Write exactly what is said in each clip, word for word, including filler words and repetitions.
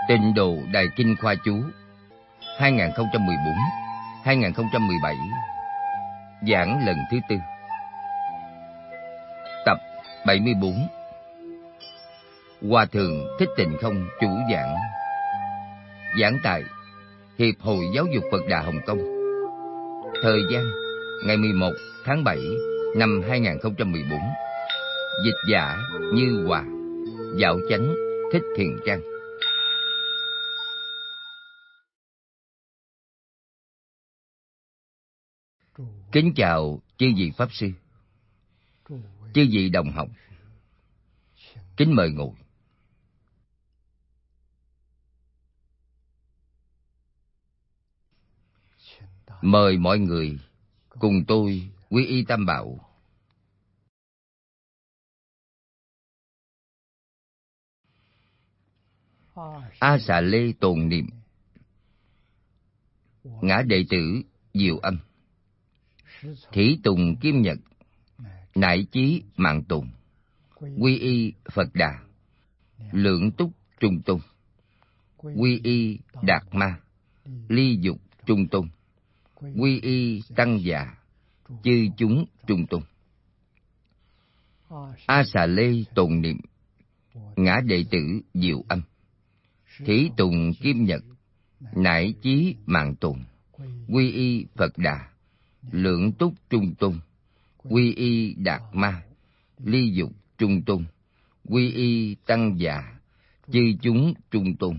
Tịnh Độ Đại Kinh Khoa Chú hai nghìn không trăm mười bốn đến hai nghìn không trăm mười bảy, giảng lần thứ tư, tập bảy mươi bốn. Hòa Thượng Thích Tịnh Không chủ giảng. Giảng tại Hiệp hội Giáo dục Phật Đà Hồng Kông. Thời gian ngày mười một tháng bảy năm hai nghìn không trăm mười bốn. Dịch giả Như Hòa, Dạo Chánh Thích Thiền Trang. Kính chào chư vị Pháp Sư, chư vị đồng học. Kính mời ngồi. Mời mọi người cùng tôi quy y Tam Bảo. A Xà Lê tồn niệm. Ngã đệ tử Diệu Âm. Thủy Tùng Kim Nhật. Nại Chí Mạng Tùng. Quy y Phật Đà. Lượng Túc Trung Tôn. Quy y Đạt Ma. Ly Dục Trung Tôn. Quy y Tăng Già. Chư chúng Trung Tôn. A Xà Lê tồn niệm. Ngã đệ tử Diệu Âm. Thủy Tùng Kim Nhật. Nại Chí Mạng Tùng. Quy y Phật Đà. Lượng Túc Trung Tôn. Quy y Đạt Ma. Ly Dục Trung Tôn. Quy y Tăng Già. Chư chúng Trung Tôn.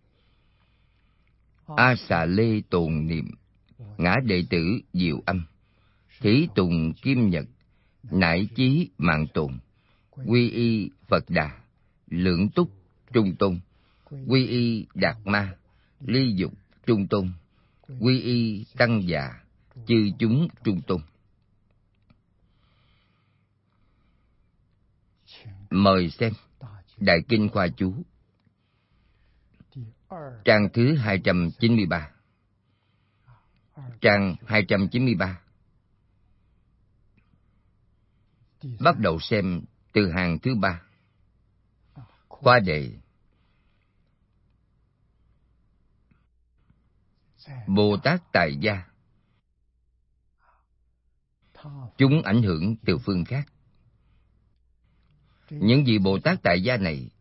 A Xà Lê tồn niệm. Ngã đệ tử Diệu Âm. Thủy Tùng Kim Nhật. Nại Chí Mạng Tùng. Quy y Phật Đà. Lượng Túc Trung Tôn. Quy y Đạt Ma. Ly Dục Trung Tôn. Quy y Tăng Già. Chư chúng Trung Tôn. Mời xem Đại Kinh Khoa Chú, trang thứ hai trăm chín mươi ba. Trang hai trăm chín mươi ba. Bắt đầu xem từ hàng thứ ba. Khoa đề: Bồ Tát tại gia. Chúng ảnh hưởng từ phương khác. Những vị Bồ Tát tại gia này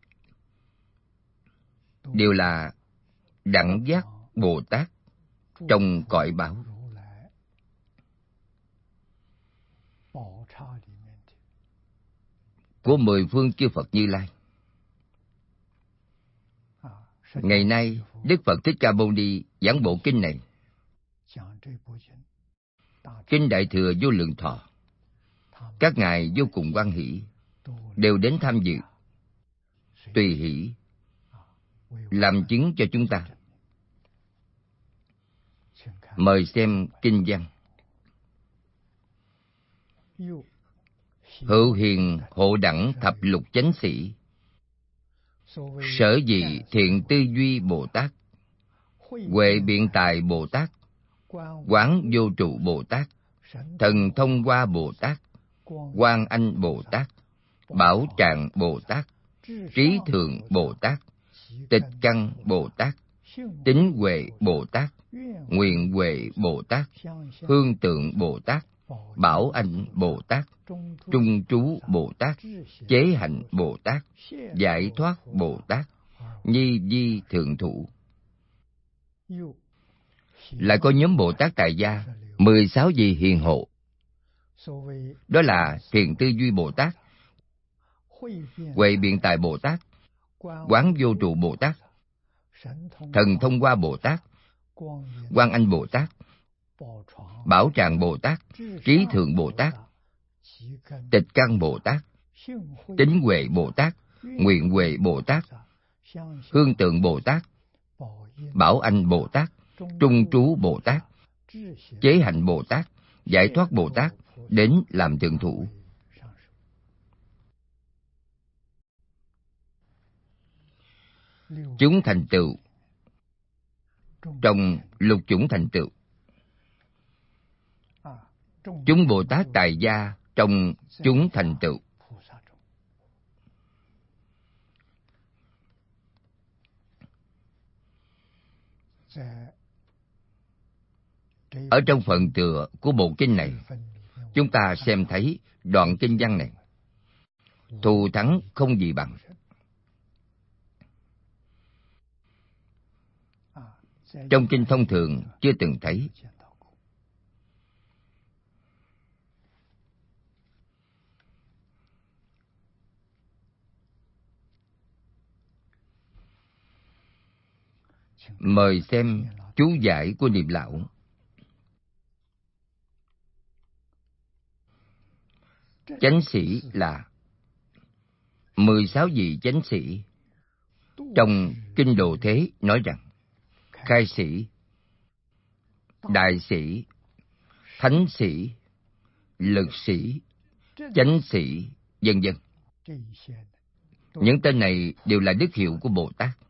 đều là đẳng giác Bồ Tát trong cõi báo. Của mười phương chư Phật Như Lai. Ngày nay Đức Phật Thích Ca Mâu Ni giảng bộ kinh này, Kinh Đại Thừa Vô Lượng Thọ. Các ngài vô cùng hoan hỷ, đều đến tham dự, tùy hỷ làm chứng cho chúng ta. Mời xem kinh văn. Hữu hiền hộ đẳng thập lục chánh sĩ. Sở dị thiện tư duy Bồ Tát. Huệ biện tài Bồ Tát. Quán vô trụ Bồ Tát. Thần thông hoa Bồ Tát. Quan Anh Bồ Tát. Bảo tràng Bồ Tát. Trí thượng Bồ Tát. Tịch căn Bồ Tát. Tín huệ Bồ Tát. Nguyện huệ Bồ Tát. Hương tượng Bồ Tát. Bảo Anh Bồ Tát. Trung trú Bồ Tát. Chế hạnh Bồ Tát. Giải thoát Bồ Tát. Nhi di thượng thủ. Lại có nhóm Bồ Tát tại gia mười sáu vị hiền hộ. Đó là thiền tư duy Bồ Tát, huệ biện tài Bồ Tát, quán vô trụ Bồ Tát, thần thông hoa Bồ Tát, Quan Anh Bồ Tát, Bảo tràng Bồ Tát, Trí thượng Bồ Tát, Tịch căn Bồ Tát, Tín huệ Bồ Tát, Nguyện huệ Bồ Tát, Hương tượng Bồ Tát, Bảo Anh Bồ Tát, Trung trú Bồ Tát, Chế hạnh Bồ Tát, Giải thoát Bồ Tát, đến làm thượng thủ. Chúng thành tựu trong lục chủng thành tựu. Chúng Bồ Tát tại gia trong chúng thành tựu. Ở trong phần tựa của bộ kinh này, chúng ta xem thấy đoạn kinh văn này: thù thắng không gì bằng. Trong kinh thông thường chưa từng thấy. Mời xem chú giải của Niệm Lão. Chánh sĩ là mười sáu vị chánh sĩ. Trong Kinh Đồ Thế nói rằng khai sĩ, đại sĩ, thánh sĩ, lực sĩ, chánh sĩ, vân vân. Những tên này đều là đức hiệu của Bồ Tát,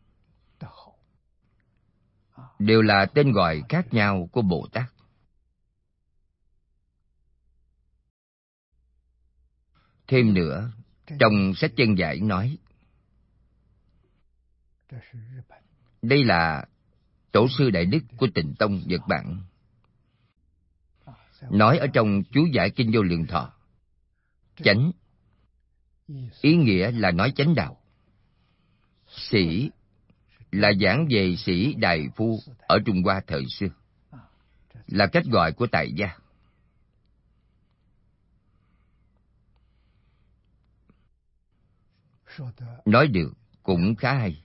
đều là tên gọi khác nhau của Bồ Tát. Thêm nữa, trong sách Chân Giải nói, đây là tổ sư đại đức của Tịnh Tông Nhật Bản. Nói ở trong chú giải Kinh Vô Lượng Thọ, chánh, ý nghĩa là nói chánh đạo. Sĩ là giảng về sĩ đại phu ở Trung Hoa thời xưa, là cách gọi của tại gia. Nói được cũng khá hay.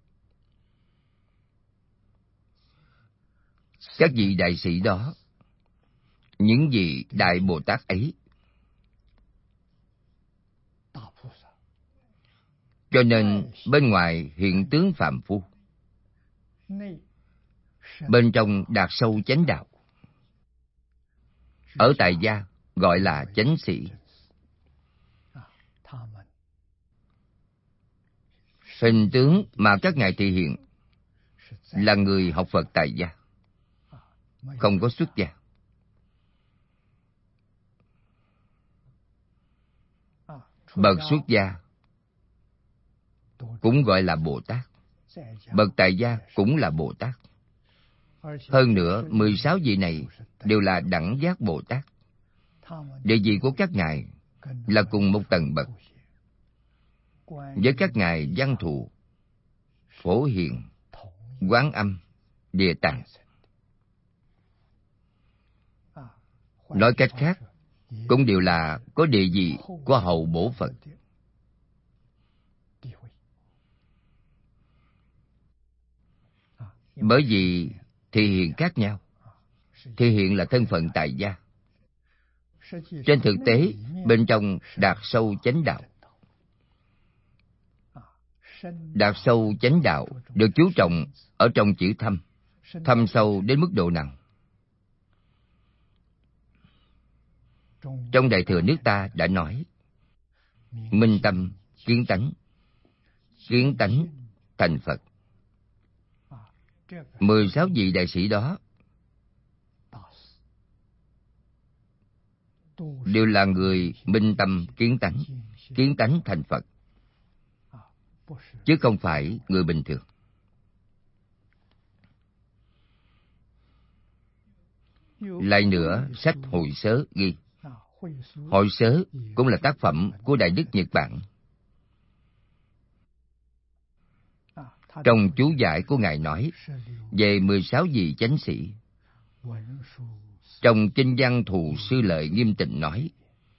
Các vị đại sĩ đó, những vị đại Bồ Tát ấy, cho nên bên ngoài hiện tướng phàm phu, bên trong đạt sâu chánh đạo. Ở tại gia gọi là chánh sĩ. Hình tướng mà các ngài thể hiện là người học Phật tại gia, không có xuất gia. Bậc xuất gia cũng gọi là Bồ Tát, bậc tại gia cũng là Bồ Tát. Hơn nữa, mười sáu vị này đều là đẳng giác Bồ Tát. Địa vị của các ngài là cùng một tầng bậc với các ngài Văn Thù, Phổ Hiền, Quán Âm, Địa Tạng. Nói cách khác, cũng đều là có địa vị của hậu bổ Phật. Bởi vì thể hiện khác nhau, thể hiện là thân phận tại gia. Trên thực tế, bên trong đạt sâu chánh đạo. Đạt sâu chánh đạo được chú trọng ở trong chữ thâm. Thâm sâu đến mức độ nào? Trong Đại Thừa nước ta đã nói, minh tâm, kiến tánh, kiến tánh thành Phật. Mười sáu vị đại sĩ đó đều là người minh tâm kiến tánh, kiến tánh thành Phật, chứ không phải người bình thường. Lại nữa, sách Hội Sớ ghi, Hội Sớ cũng là tác phẩm của Đại Đức Nhật Bản. Trong chú giải của Ngài nói về mười sáu vị chánh sĩ. Trong Kinh Văn Thù Sư Lợi Nghiêm Tịnh nói,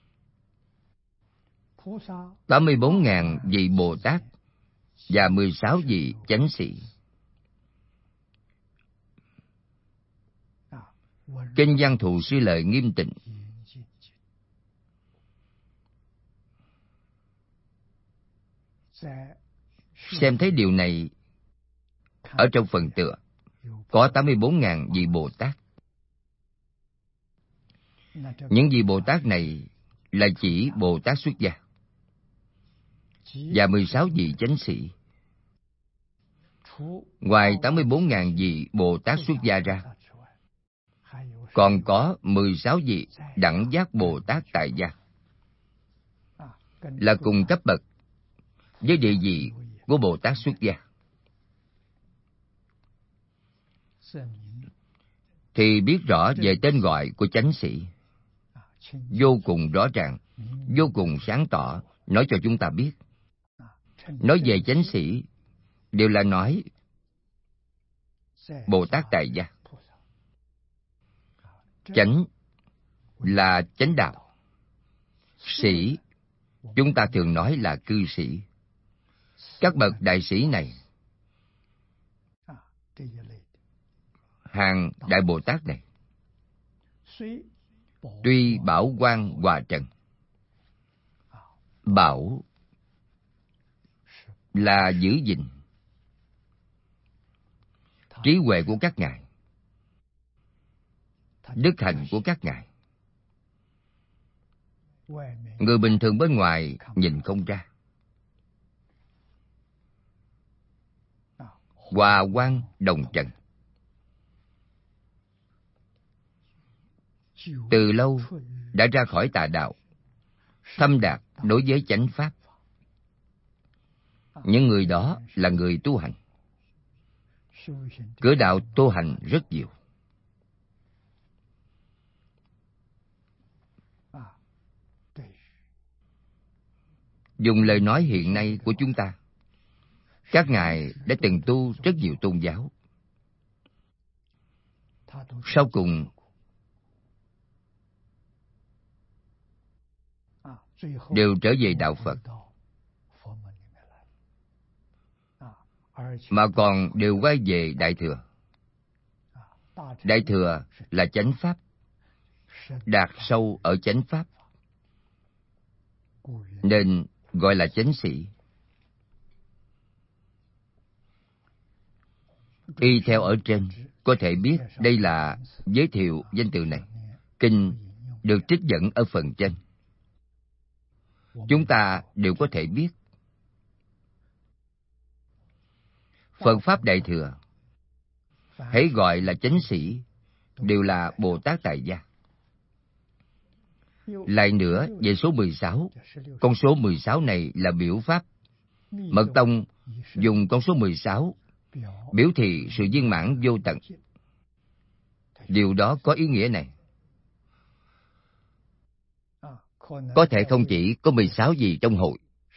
tám mươi bốn ngàn vị Bồ Tát và mười sáu vị chánh sĩ. Kinh Văn Thù Sư Lợi Nghiêm Tịnh. Xem thấy điều này ở trong phần tựa, có tám mươi bốn ngàn vị Bồ Tát. Những vị Bồ Tát này là chỉ Bồ Tát xuất gia, và mười sáu vị chánh sĩ. Ngoài tám mươi bốn ngàn vị Bồ Tát xuất gia ra, còn có mười sáu vị đẳng giác Bồ Tát tại gia, là cùng cấp bậc với địa vị của Bồ Tát xuất gia. thì biết rõ về tên gọi của chánh sĩ. Vô cùng rõ ràng, vô cùng sáng tỏ, nói cho chúng ta biết. Nói về chánh sĩ, đều là nói Bồ Tát tại gia. Chánh là chánh đạo. Sĩ, chúng ta thường nói là cư sĩ. Các bậc đại sĩ này, hàng Đại Bồ Tát này, tuy bảo quan hòa trần. Bảo là giữ gìn trí huệ của các ngài, đức hạnh của các ngài. Người bình thường bên ngoài nhìn không ra. Hòa quan đồng trần. Từ lâu đã ra khỏi tà đạo, thâm đạt đối với chánh pháp. Những người đó là người tu hành. Cửa đạo tu hành rất nhiều. Dùng lời nói hiện nay của chúng ta, các ngài đã từng tu rất nhiều tôn giáo. Sau cùng, đều trở về đạo Phật, mà còn đều quay về Đại Thừa. Đại Thừa là chánh pháp, đạt sâu ở chánh pháp, nên gọi là chánh sĩ. Y theo ở trên, có thể biết đây là giới thiệu danh từ này. Kinh được trích dẫn ở phần trên. Chúng ta đều có thể biết. Phật Pháp Đại Thừa, hãy gọi là chánh sĩ, đều là Bồ Tát tại gia. Lại nữa, về số mười sáu, con số mười sáu này là biểu pháp. Mật Tông dùng con số mười sáu biểu thị sự viên mãn vô tận. Điều đó có ý nghĩa này. Có thể không chỉ có mười sáu vị trong hội,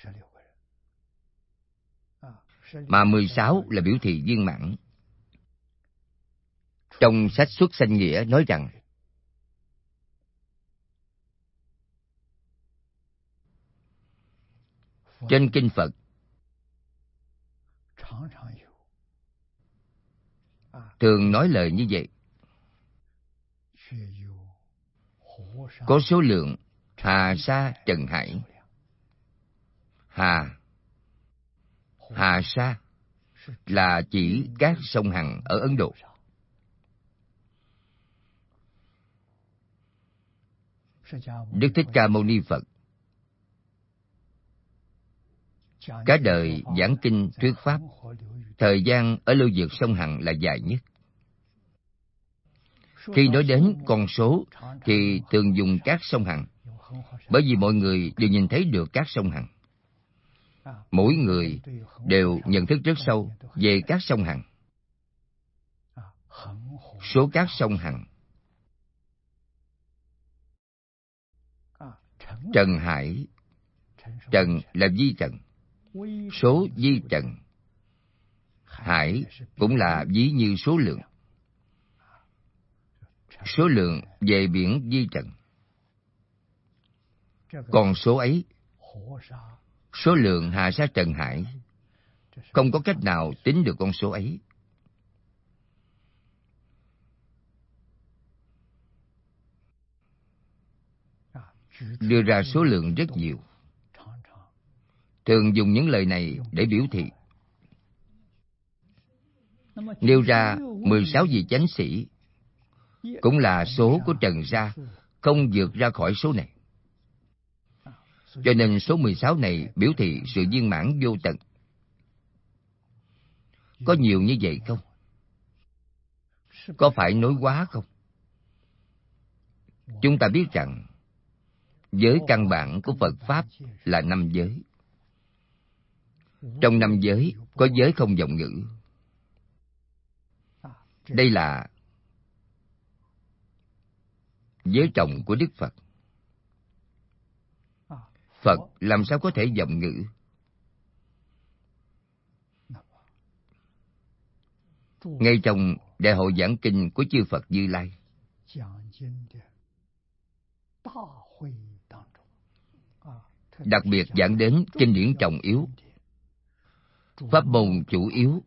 mà mười sáu là biểu thị viên mãn. Trong sách Xuất Sanh Nghĩa nói rằng, trên kinh Phật thường nói lời như vậy. Có số lượng Hà Sa Trần Hải. Hà Hà Sa là chỉ các sông Hằng ở Ấn Độ. Đức Thích Ca Mâu Ni Phật cả đời giảng kinh thuyết pháp, thời gian ở lưu vực sông Hằng là dài nhất. Khi nói đến con số thì thường dùng các sông Hằng, bởi vì mọi người đều nhìn thấy được các sông Hằng. Mỗi người đều nhận thức rất sâu về các sông Hằng. Số các sông Hằng, Trần Hải, Trần là vi trần, số vi trần. Hải cũng là ví như số lượng. Số lượng về biển vi trần. Còn số ấy, số lượng Hà Sa Trần Hải, không có cách nào tính được con số ấy. Đưa ra số lượng rất nhiều. Thường dùng những lời này để biểu thị. Nêu ra mười sáu vị chánh sĩ, cũng là số của trần gia, không vượt ra khỏi số này. Cho nên số mười sáu này biểu thị sự viên mãn vô tận. Có nhiều như vậy không? Có phải nói quá không? Chúng ta biết rằng giới căn bản của Phật Pháp là năm giới. Trong năm giới có giới không vọng ngữ. Đây là giới trọng của Đức Phật. Phật làm sao có thể vọng ngữ? Ngay trong Đại hội giảng kinh của chư Phật Như Lai, đặc biệt giảng đến kinh điển trọng yếu, pháp môn chủ yếu.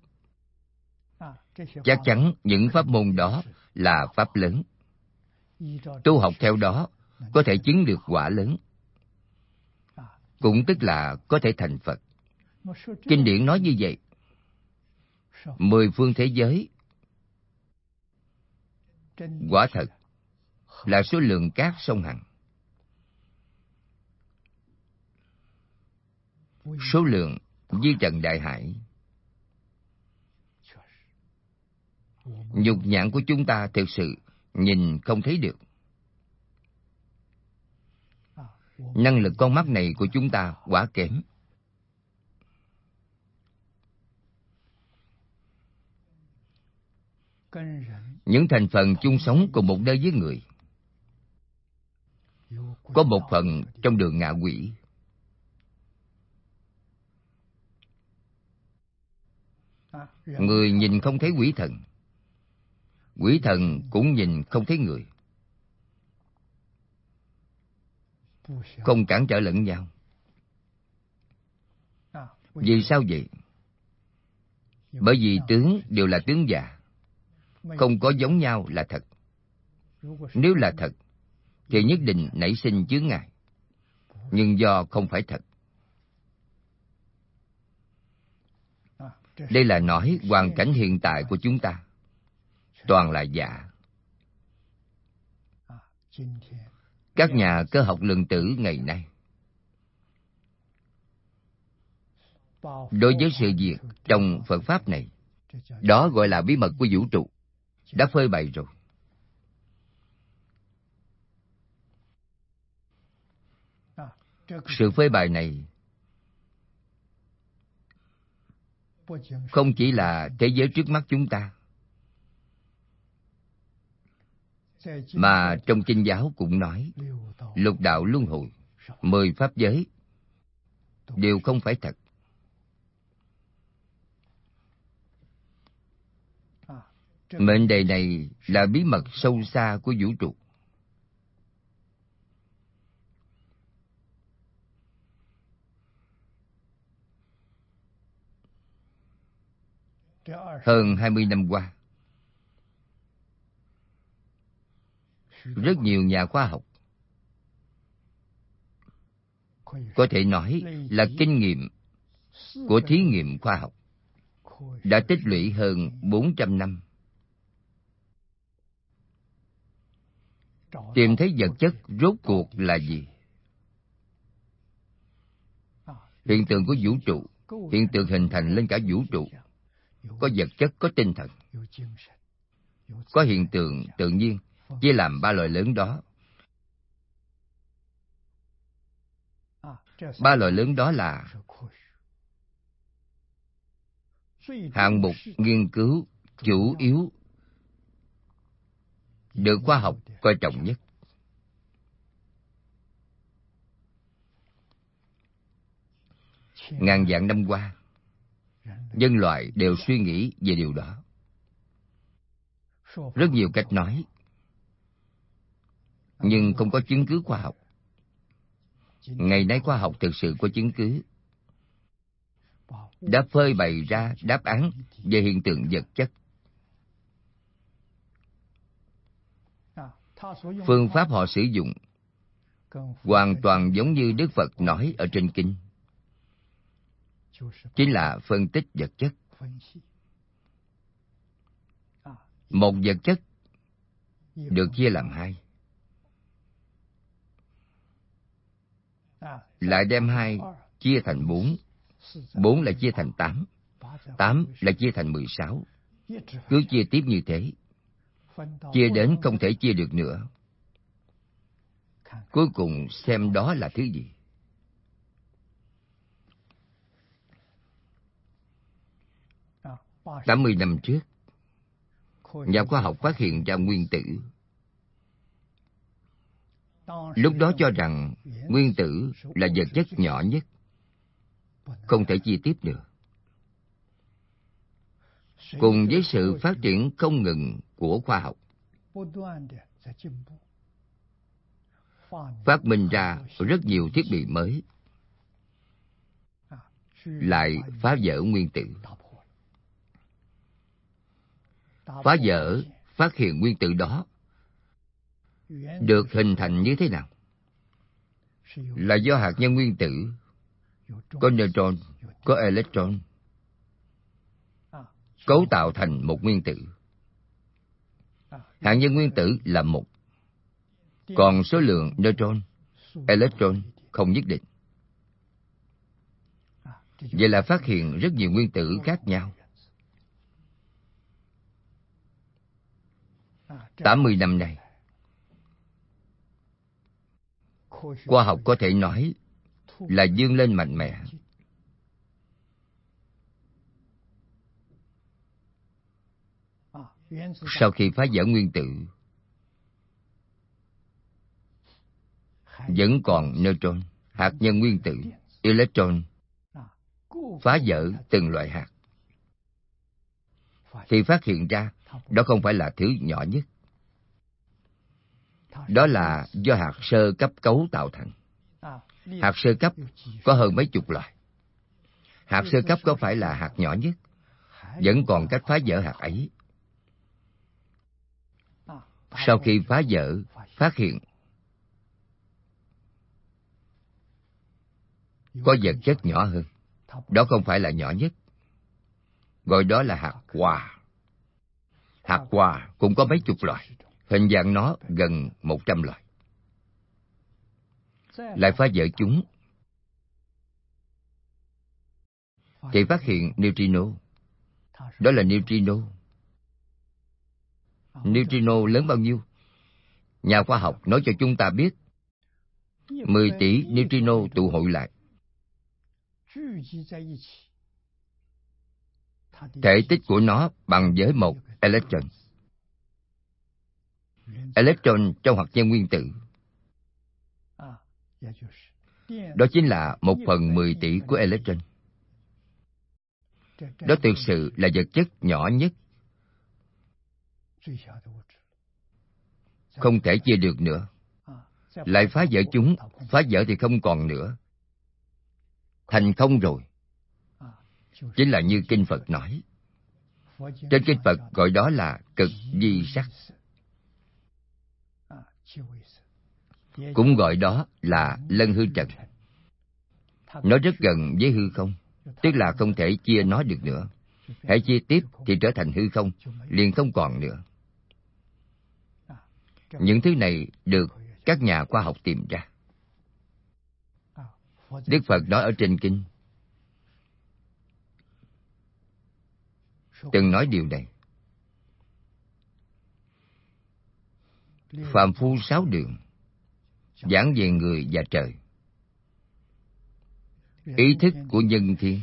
Chắc chắn những pháp môn đó là pháp lớn. Tu học theo đó có thể chứng được quả lớn, cũng tức là có thể thành Phật. Kinh điển nói như vậy. Mười phương thế giới quả thật là số lượng cát sông Hằng, số lượng như trần đại hải. Nhục nhãn của chúng ta thực sự nhìn không thấy được. Năng lực con mắt này của chúng ta quá kém. Những thành phần chung sống cùng một nơi với người, có một phần trong đường ngạ quỷ. Người nhìn không thấy quỷ thần, quỷ thần cũng nhìn không thấy người. Không cản trở lẫn nhau. Vì sao vậy? Bởi vì tướng đều là tướng giả, không có giống nhau là thật. Nếu là thật, thì nhất định nảy sinh chướng ngại. Nhưng do không phải thật. Đây là nói hoàn cảnh hiện tại của chúng ta toàn là giả. Các nhà cơ học lượng tử ngày nay, đối với sự việc trong Phật Pháp này, đó gọi là bí mật của vũ trụ, đã phơi bày rồi. Sự phơi bày này không chỉ là thế giới trước mắt chúng ta, mà trong kinh giáo cũng nói lục đạo luân hồi, mười pháp giới đều không phải thật. Mệnh đề này là bí mật sâu xa của vũ trụ. Hơn hai mươi năm qua, rất nhiều nhà khoa học có thể nói là kinh nghiệm của thí nghiệm khoa học đã tích lũy hơn bốn trăm năm, tìm thấy vật chất rốt cuộc là gì. Hiện tượng của vũ trụ, hiện tượng hình thành lên cả vũ trụ, có vật chất, có tinh thần, có hiện tượng tự nhiên, chia làm ba loại lớn đó. Ba loại lớn đó là hạng mục nghiên cứu chủ yếu được khoa học coi trọng nhất. Ngàn vạn năm qua, nhân loại đều suy nghĩ về điều đó. Rất nhiều cách nói, nhưng không có chứng cứ khoa học. Ngày nay khoa học thực sự có chứng cứ, đã phơi bày ra đáp án về hiện tượng vật chất. Phương pháp họ sử dụng hoàn toàn giống như Đức Phật nói ở trên kinh, chính là phân tích vật chất. Một vật chất được chia làm hai, lại đem hai chia thành bốn, bốn lại chia thành tám, tám lại chia thành mười sáu. Cứ chia tiếp như thế, chia đến không thể chia được nữa. Cuối cùng xem đó là thứ gì. Tám mươi năm trước, nhà khoa học phát hiện ra nguyên tử. Lúc đó cho rằng nguyên tử là vật chất nhỏ nhất, không thể chia tiếp được. Cùng với sự phát triển không ngừng của khoa học, phát minh ra rất nhiều thiết bị mới, lại phá vỡ nguyên tử. Phá vỡ, phát hiện nguyên tử đó được hình thành như thế nào? Là do hạt nhân nguyên tử có neutron, có electron cấu tạo thành một nguyên tử. Hạt nhân nguyên tử là một, còn số lượng neutron, electron không nhất định. Vậy là phát hiện rất nhiều nguyên tử khác nhau. tám mươi năm nay, khoa học có thể nói là vươn lên mạnh mẽ. Sau khi phá vỡ nguyên tử, vẫn còn neutron, hạt nhân nguyên tử, electron, phá vỡ từng loại hạt, thì phát hiện ra đó không phải là thứ nhỏ nhất. Đó là do hạt sơ cấp cấu tạo thành. Hạt sơ cấp có hơn mấy chục loại. Hạt sơ cấp có phải là hạt nhỏ nhất? Vẫn còn cách phá vỡ hạt ấy. Sau khi phá vỡ, phát hiện có vật chất nhỏ hơn. Đó không phải là nhỏ nhất. Gọi đó là hạt hòa. Hạt hòa cũng có mấy chục loại. Hình dạng nó gần một trăm loại. Lại phá vỡ chúng, thì phát hiện neutrino. Đó là neutrino. Neutrino lớn bao nhiêu? Nhà khoa học nói cho chúng ta biết, mười tỷ neutrino tụ hội lại. Thể tích của nó bằng với một electron. Electron trong hạt nhân nguyên tử, đó chính là một phần mười tỷ của electron. Đó thực sự là vật chất nhỏ nhất, không thể chia được nữa. Lại phá vỡ chúng, phá vỡ thì không còn nữa, thành không rồi. Chính là như Kinh Phật nói. Trên Kinh Phật gọi đó là cực vi sắc, cũng gọi đó là lân hư trần. Nó rất gần với hư không, tức là không thể chia nó được nữa. Hãy chia tiếp thì trở thành hư không, liền không còn nữa. Những thứ này được các nhà khoa học tìm ra. Đức Phật nói ở trên kinh, từng nói điều này. Phàm phu sáu đường, giảng về người và trời. Ý thức của nhân thiên.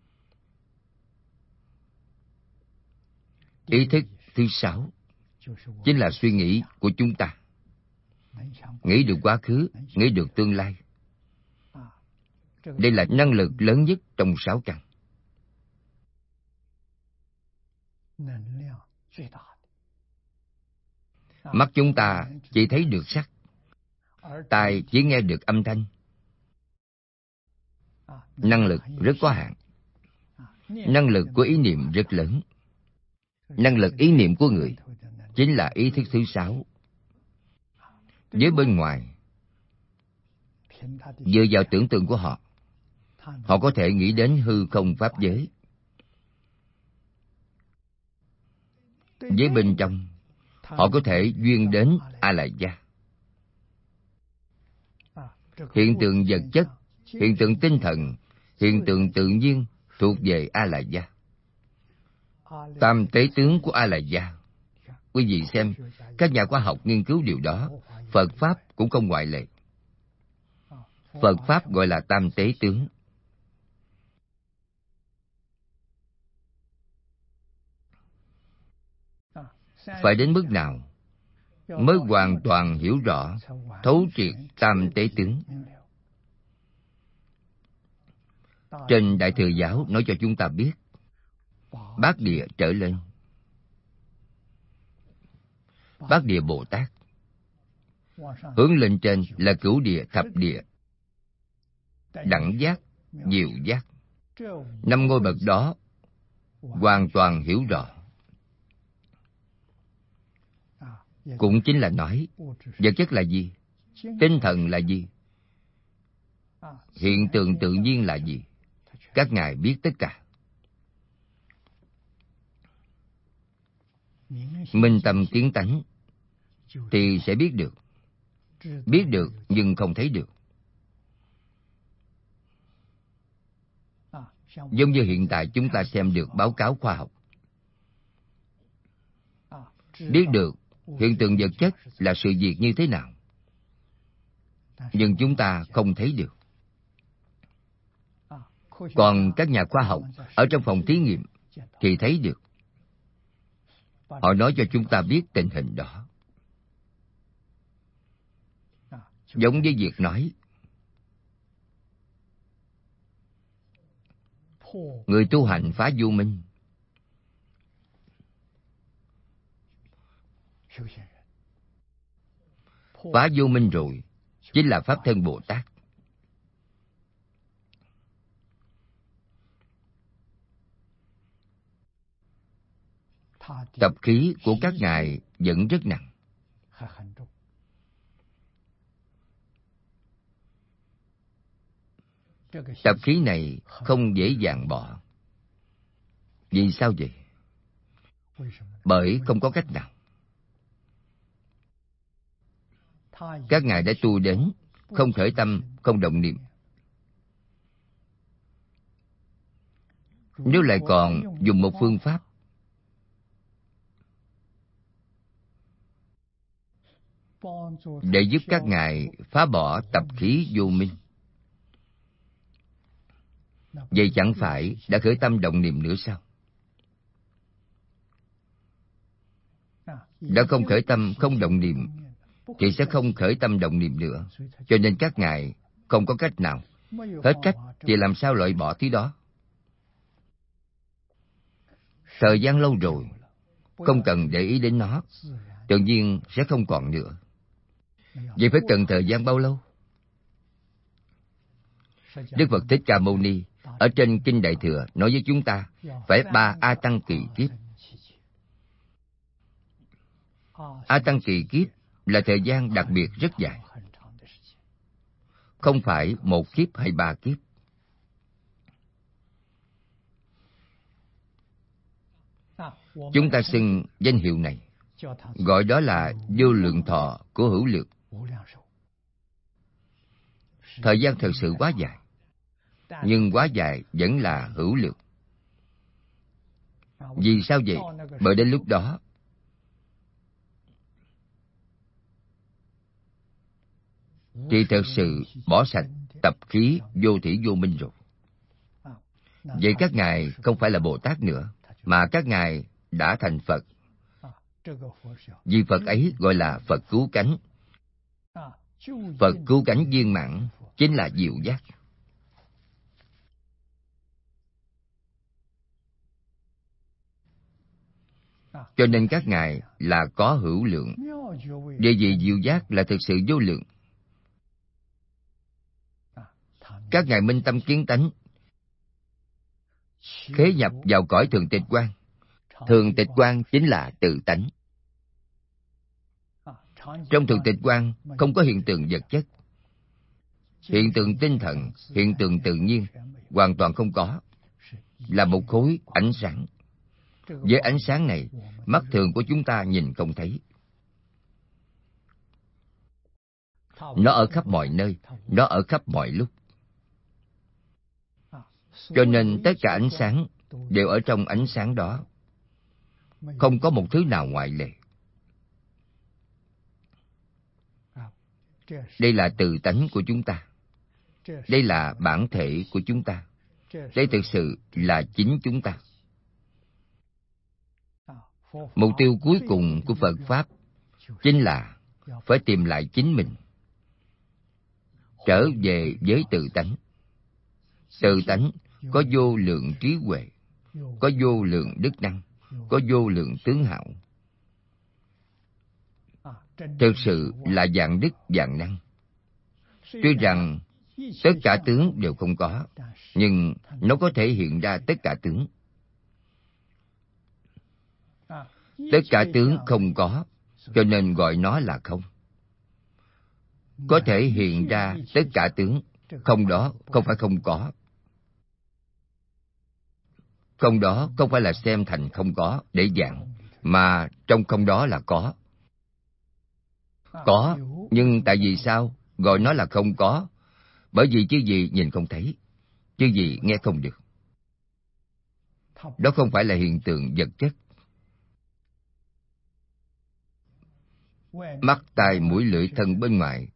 Ý thức thứ sáu chính là suy nghĩ của chúng ta. Nghĩ được quá khứ, nghĩ được tương lai. Đây là năng lực lớn nhất trong sáu căn. Mắt chúng ta chỉ thấy được sắc, tai chỉ nghe được âm thanh. Năng lực rất có hạn. Năng lực của ý niệm rất lớn. Năng lực ý niệm của người chính là ý thức thứ sáu. Với bên ngoài, dựa vào tưởng tượng của họ, họ có thể nghĩ đến hư không pháp giới. Với bên trong, họ có thể duyên đến A Lại Gia. Hiện tượng vật chất, hiện tượng tinh thần, hiện tượng tự nhiên thuộc về A Lại Gia. Tam tế tướng của A Lại Gia, quý vị xem, các nhà khoa học nghiên cứu điều đó. Phật Pháp cũng không ngoại lệ. Phật Pháp gọi là tam tế tướng. phải đến mức nào mới hoàn toàn hiểu rõ, thấu triệt tam tế tướng? Trên Đại Thừa Giáo nói cho chúng ta biết, bát địa trở lên, bát địa Bồ Tát, hướng lên trên là cửu địa, thập địa, đẳng giác, diệu giác. Năm ngôi bậc đó hoàn toàn hiểu rõ. Cũng chính là nói, vật chất là gì? Tinh thần là gì? Hiện tượng tự nhiên là gì? Các ngài biết tất cả. Minh tâm kiến tánh thì sẽ biết được. Biết được nhưng không thấy được. Giống như hiện tại chúng ta xem được báo cáo khoa học, biết được hiện tượng vật chất là sự việc như thế nào, nhưng chúng ta không thấy được. Còn các nhà khoa học ở trong phòng thí nghiệm thì thấy được. Họ nói cho chúng ta biết tình hình đó. Giống với việc nói, người tu hành phá vô minh. Phá vô minh rồi chính là Pháp Thân Bồ Tát. Tập khí của các ngài vẫn rất nặng. Tập khí này không dễ dàng bỏ. Vì sao vậy? Bởi không có cách nào. Các ngài đã tu đến không khởi tâm, không động niệm. Nếu lại còn dùng một phương pháp để giúp các ngài phá bỏ tập khí vô minh, vậy chẳng phải đã khởi tâm động niệm nữa sao? Đã không khởi tâm, không động niệm thì sẽ không khởi tâm động niệm nữa. Cho nên các ngài không có cách nào. Hết cách thì làm sao loại bỏ thứ đó? Thời gian lâu rồi, không cần để ý đến nó, tự nhiên sẽ không còn nữa. Vậy phải cần thời gian bao lâu? Đức Phật Thích Ca Mâu Ni ở trên Kinh Đại Thừa nói với chúng ta phải ba A Tăng kỳ kiếp. A Tăng kỳ kiếp là thời gian đặc biệt rất dài, không phải một kiếp hay ba kiếp. Chúng ta xưng danh hiệu này, gọi đó là vô lượng thọ của hữu lượng. Thời gian thật sự quá dài, nhưng quá dài vẫn là hữu lượng. Vì sao vậy? Bởi đến lúc đó, thì thật sự bỏ sạch tập khí vô thủy vô minh rồi. Vậy các ngài không phải là Bồ Tát nữa, mà các ngài đã thành Phật. Vì Phật ấy gọi là Phật cứu cánh. Phật cứu cánh viên mãn chính là diệu giác. Cho nên các ngài là có hữu lượng. Địa vị diệu giác là thực sự vô lượng. Các ngài minh tâm kiến tánh, khế nhập vào cõi thường tịch quan. Thường tịch quan chính là tự tánh. Trong thường tịch quan không có hiện tượng vật chất, hiện tượng tinh thần, hiện tượng tự nhiên hoàn toàn không có, là một khối ánh sáng. Với ánh sáng này, mắt thường của chúng ta nhìn không thấy. Nó ở khắp mọi nơi, nó ở khắp mọi lúc. Cho nên tất cả ánh sáng đều ở trong ánh sáng đó, không có một thứ nào ngoại lệ. Đây là tự tánh của chúng ta. Đây là bản thể của chúng ta. Đây thực sự là chính chúng ta. Mục tiêu cuối cùng của Phật Pháp chính là phải tìm lại chính mình, trở về với tự tánh. Tự tánh có vô lượng trí huệ, có vô lượng đức năng, có vô lượng tướng hảo. Thực sự là vạn đức vạn năng. Tuy rằng tất cả tướng đều không có, nhưng nó có thể hiện ra tất cả tướng. Tất cả tướng không có, cho nên gọi nó là không. Có thể hiện ra tất cả tướng, không đó không phải không có. Không đó không phải là xem thành không có để dạng, mà trong không đó là có. Có, nhưng tại vì sao gọi nó là không có? Bởi vì chứ gì nhìn không thấy, chứ gì nghe không được. Đó không phải là hiện tượng vật chất. Mắt, tai, mũi, lưỡi, thân bên ngoài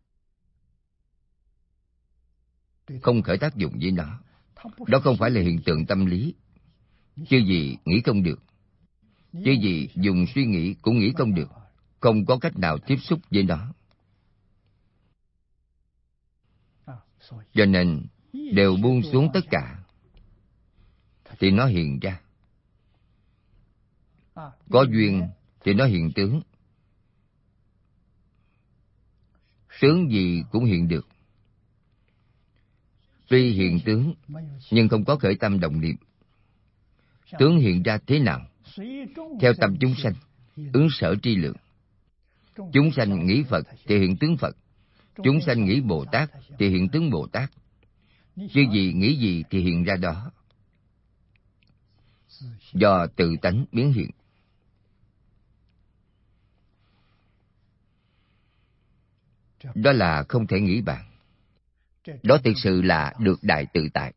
không khởi tác dụng với nó. Đó không phải là hiện tượng tâm lý. Chứ gì nghĩ không được, chứ gì dùng suy nghĩ cũng nghĩ không được, không có cách nào tiếp xúc với nó. Cho nên đều buông xuống tất cả thì nó hiện ra. Có duyên thì nó hiện tướng. Tướng gì cũng hiện được. Tuy hiện tướng nhưng không có khởi tâm động niệm. Tướng hiện ra thế nào? Theo tâm chúng sanh, ứng sở tri lượng. Chúng sanh nghĩ Phật thì hiện tướng Phật. Chúng sanh nghĩ Bồ Tát thì hiện tướng Bồ Tát. Chứ gì nghĩ gì thì hiện ra đó. Do tự tánh biến hiện. Đó là không thể nghĩ bàn. Đó thực sự là được đại tự tại.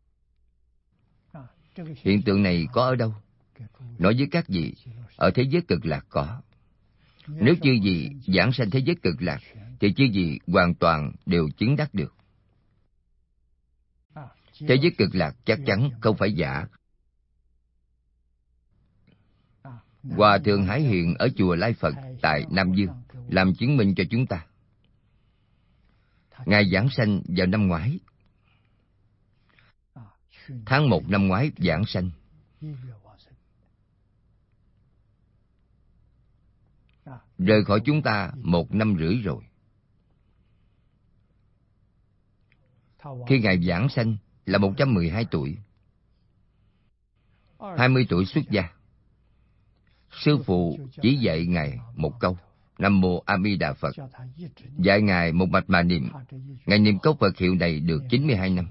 Hiện tượng này có ở đâu? Nói với các vị, ở thế giới cực lạc có. Nếu chư vị giảng sanh thế giới cực lạc, thì chư vị hoàn toàn đều chứng đắc được. Thế giới cực lạc chắc chắn không phải giả. Hòa Thượng Hải Hiện ở chùa Lai Phật tại Nam Dương làm chứng minh cho chúng ta. Ngài giảng sanh vào năm ngoái. Tháng một năm ngoái giảng sanh. Rời khỏi chúng ta một năm rưỡi rồi. Khi Ngài giảng sanh là một trăm mười hai tuổi. hai mươi tuổi xuất gia. Sư phụ chỉ dạy Ngài một câu: Nam Mô A Di Đà Phật. Dạy Ngài một mạch mà niệm. Ngài niệm câu Phật hiệu này được chín mươi hai năm.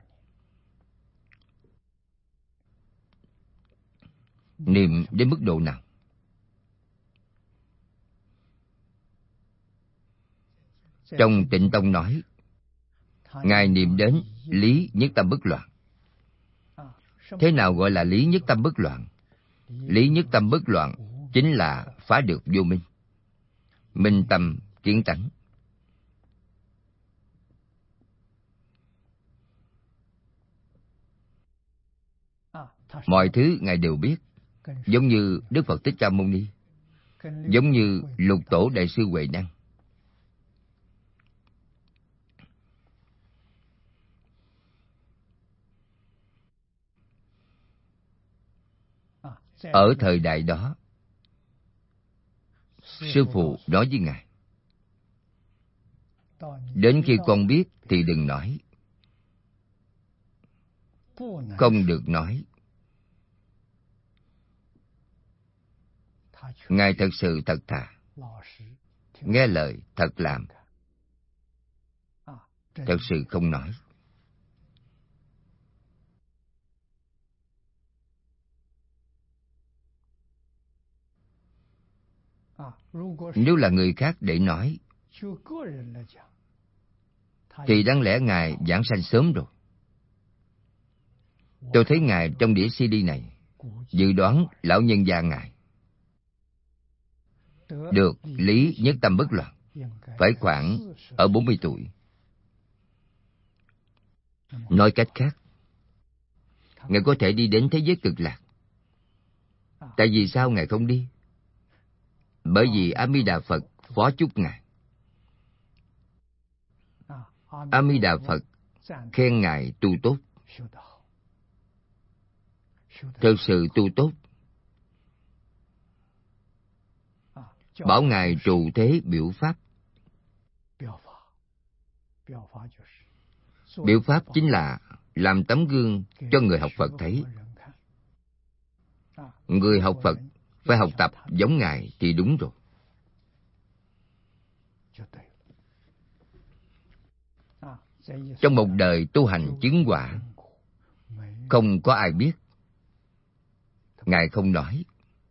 Niệm đến mức độ nào? Trong Tịnh Tông nói, Ngài niệm đến lý nhất tâm bất loạn. Thế nào gọi là lý nhất tâm bất loạn? Lý nhất tâm bất loạn chính là phá được vô minh. Minh tâm kiến tánh. Mọi thứ Ngài đều biết, giống như Đức Phật Thích Ca Mâu Ni, giống như Lục Tổ Đại sư Huệ Năng. Ở thời đại đó, Sư phụ nói với Ngài: đến khi con biết thì đừng nói. Không được nói. Ngài thật sự thật thà, nghe lời thật làm, thật sự không nói. Nếu là người khác để nói, thì đáng lẽ Ngài giảng sanh sớm rồi. Tôi thấy Ngài trong đĩa xê đê này, dự đoán lão nhân gia Ngài được lý nhất tâm bất loạn phải khoảng ở bốn mươi tuổi. Nói cách khác, Ngài có thể đi đến thế giới cực lạc. Tại vì sao Ngài không đi? Bởi vì A Di Đà Phật phó chúc Ngài. A Di Đà Phật khen Ngài tu tốt, thực sự tu tốt, bảo Ngài trụ thế biểu pháp. Biểu pháp chính là làm tấm gương cho người học Phật thấy. Người học Phật phải học tập giống Ngài thì đúng rồi. Trong một đời tu hành chứng quả, không có ai biết. Ngài không nói.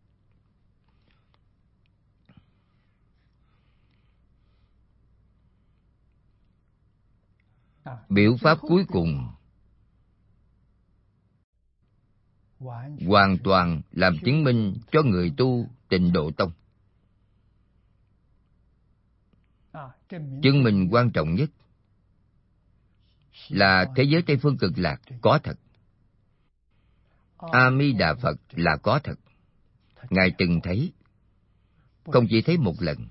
Biểu pháp cuối cùng hoàn toàn làm chứng minh cho người tu Tịnh Độ Tông. Chứng minh quan trọng nhất là thế giới Tây Phương Cực Lạc có thật. A Di Đà Phật là có thật. Ngài từng thấy, không chỉ thấy một lần.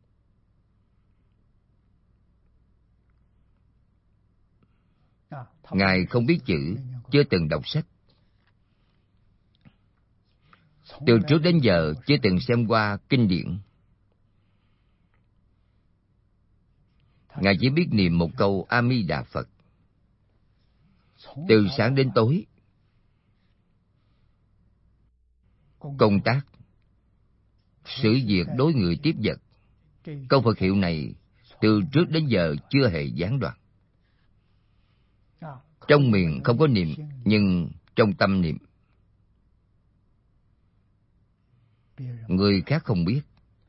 Ngài không biết chữ, chưa từng đọc sách. Từ trước đến giờ chưa từng xem qua kinh điển. Ngài chỉ biết niệm một câu A Di Đà Phật. Từ sáng đến tối, công tác, sự việc đối người tiếp vật, câu Phật hiệu này từ trước đến giờ chưa hề gián đoạn. Trong miệng không có niệm, nhưng trong tâm niệm. Người khác không biết.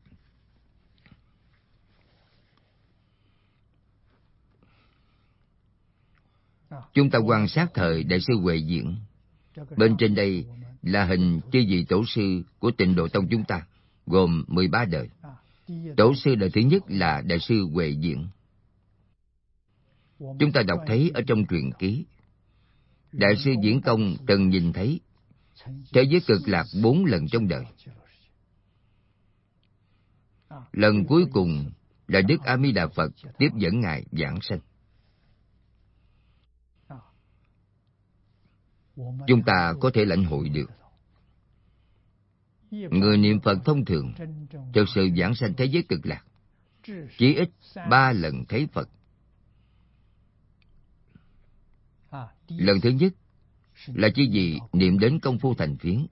Chúng ta quan sát thời Đại sư Huệ Diễn. Bên trên đây là hình chư vị tổ sư của Tịnh Độ Tông chúng ta, gồm mười ba đời. Tổ sư đời thứ nhất là Đại sư Huệ Diễn. Chúng ta đọc thấy ở trong truyện ký, Đại sư Diễn Công từng nhìn thấy thế giới Cực Lạc bốn lần trong đời. Lần cuối cùng là Đức A Di Đà Phật tiếp dẫn Ngài giảng sanh. Chúng ta có thể lãnh hội được. Người niệm Phật thông thường thực sự giảng sanh thế giới Cực Lạc, chỉ ít ba lần thấy Phật. Lần thứ nhất là chỉ vì niệm đến công phu thành phiến.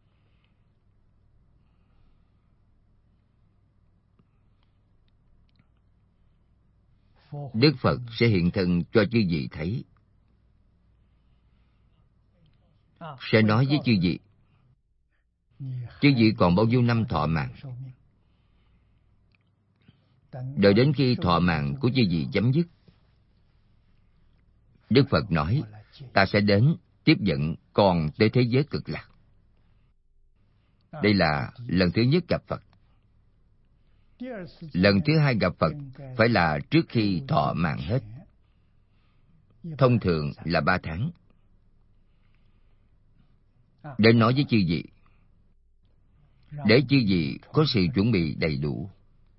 Đức Phật sẽ hiện thân cho chư vị thấy, sẽ nói với chư vị, chư vị còn bao nhiêu năm thọ mạng. Đợi đến khi thọ mạng của chư vị chấm dứt, Đức Phật nói, ta sẽ đến tiếp dẫn con tới thế giới Cực Lạc. Đây là lần thứ nhất gặp Phật. Lần thứ hai gặp Phật phải là trước khi thọ mạng hết. Thông thường là ba tháng. Đến nói với chư vị, để chư vị có sự chuẩn bị đầy đủ.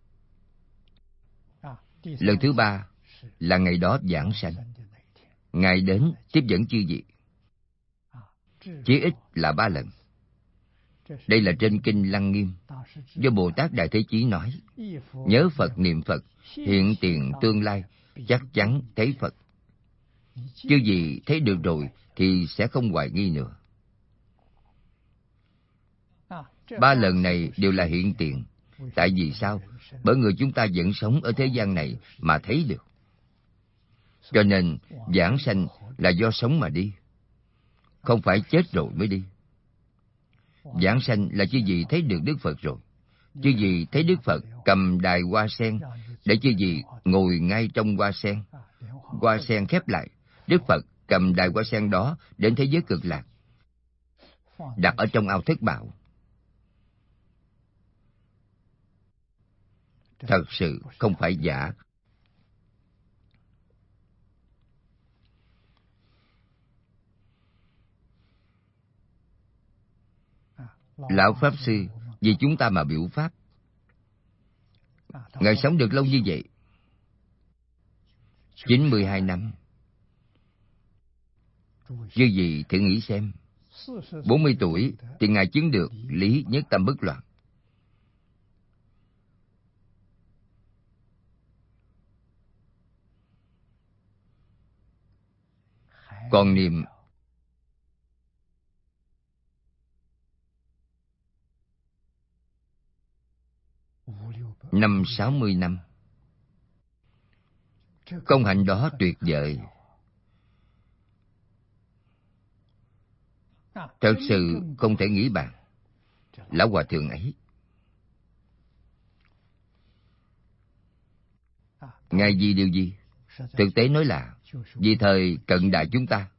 Lần thứ ba là ngày đó giảng sanh. Ngài đến tiếp dẫn chư vị, chí ít là ba lần. Đây là trên kinh Lăng Nghiêm, do Bồ Tát Đại Thế Chí nói, nhớ Phật niệm Phật, hiện tiền tương lai, chắc chắn thấy Phật. Chư vị thấy được rồi thì sẽ không hoài nghi nữa. Ba lần này đều là hiện tiền. Tại vì sao? Bởi người chúng ta vẫn sống ở thế gian này mà thấy được. Cho nên giảng sanh là do sống mà đi, không phải chết rồi mới đi. Giảng sanh là chư vị thấy được Đức Phật rồi. Chư vị thấy Đức Phật cầm đài hoa sen, để chư vị ngồi ngay trong hoa sen. Hoa sen khép lại, Đức Phật cầm đài hoa sen đó đến thế giới Cực Lạc, đặt ở trong ao Thất Bảo. Thật sự không phải giả. Lão Pháp Sư vì chúng ta mà biểu pháp. Ngài sống được lâu như vậy, chín mươi hai năm. Chư vị thử nghĩ xem, bốn mươi tuổi thì Ngài chứng được lý nhất tâm bất loạn. Còn niệm năm sáu mươi năm, công hạnh đó tuyệt vời. Thật sự không thể nghĩ bàn. Lão Hòa Thượng ấy, Ngài vì điều gì? Thực tế nói là vì thời cận đại chúng ta.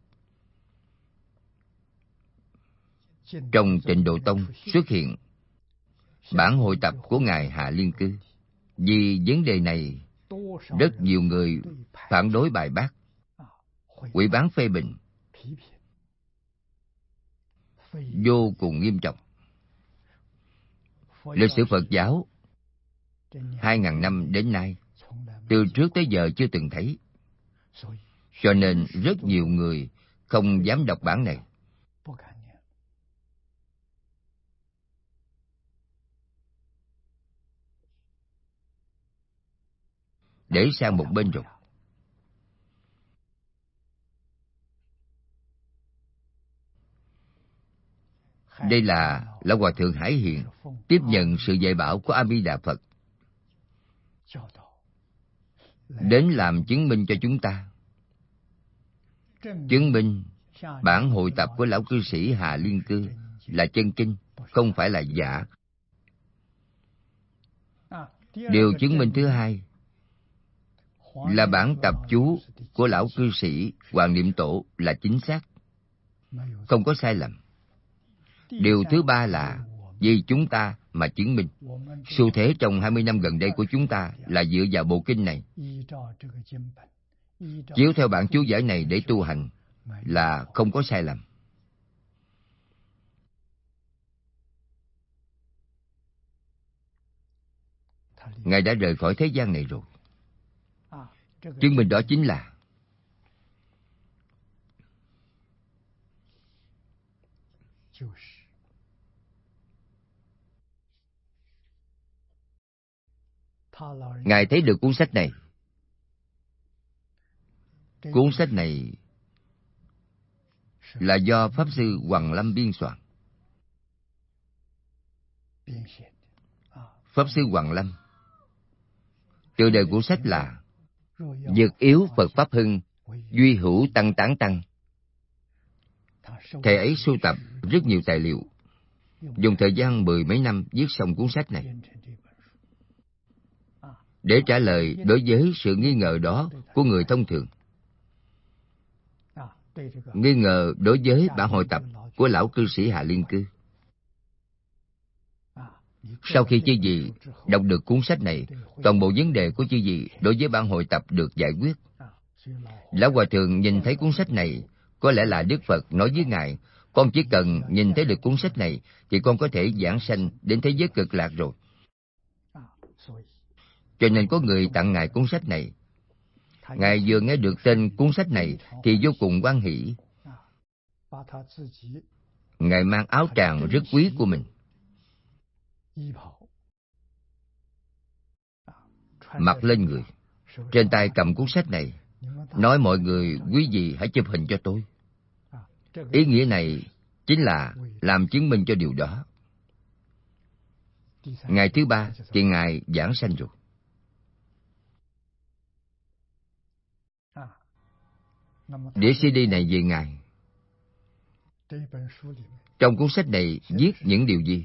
Trong Tịnh Độ Tông xuất hiện bản hội tập của Ngài Hạ Liên Cư. Vì vấn đề này, rất nhiều người phản đối bài bác, quỷ bán phê bình, vô cùng nghiêm trọng. Lịch sử Phật giáo hai ngàn năm đến nay, từ trước tới giờ chưa từng thấy. Cho nên rất nhiều người không dám đọc bản này. Để sang một bên rồi. Đây là Lão Hòa Thượng Hải Hiền tiếp nhận sự dạy bảo của A Di Đà Phật, đến làm chứng minh cho chúng ta. Chứng minh bản hội tập của lão cư sĩ Hạ Liên Cư là chân kinh, không phải là giả. Điều chứng minh thứ hai là bản tập chú của lão cư sĩ Hoàng Niệm Tổ là chính xác, không có sai lầm. Điều thứ ba là vì chúng ta mà chứng minh. Xu thế trong hai mươi năm gần đây của chúng ta là dựa vào bộ kinh này, chiếu theo bản chú giải này để tu hành là không có sai lầm. Ngài đã rời khỏi thế gian này rồi. Chứng minh đó chính là Ngài thấy được cuốn sách này. Cuốn sách này là do Pháp Sư Hoàng Lâm biên soạn. Pháp Sư Hoàng Lâm, tựa đề của sách là Dược yếu Phật Pháp hưng, duy hữu tăng tán tăng. Thầy ấy sưu tập rất nhiều tài liệu, dùng thời gian mười mấy năm viết xong cuốn sách này, để trả lời đối với sự nghi ngờ đó của người thông thường. Nghi ngờ đối với bản hội tập của lão cư sĩ Hạ Liên Cư. Sau khi chư vị đọc được cuốn sách này, toàn bộ vấn đề của chư vị đối với bản hội tập được giải quyết. Lão Hòa Thượng nhìn thấy cuốn sách này, có lẽ là Đức Phật nói với Ngài, con chỉ cần nhìn thấy được cuốn sách này thì con có thể giảng sanh đến thế giới cực lạc rồi. Cho nên có người tặng Ngài cuốn sách này. Ngài vừa nghe được tên cuốn sách này thì vô cùng hoan hỷ. Ngài mang áo tràng rất quý của mình, mặc lên người, trên tay cầm cuốn sách này, nói mọi người quý vị hãy chụp hình cho tôi. Ý nghĩa này chính là làm chứng minh cho điều đó. Ngày thứ ba thì Ngài giảng sanh rồi. Đĩa xê đê này về Ngài. Trong cuốn sách này viết những điều gì?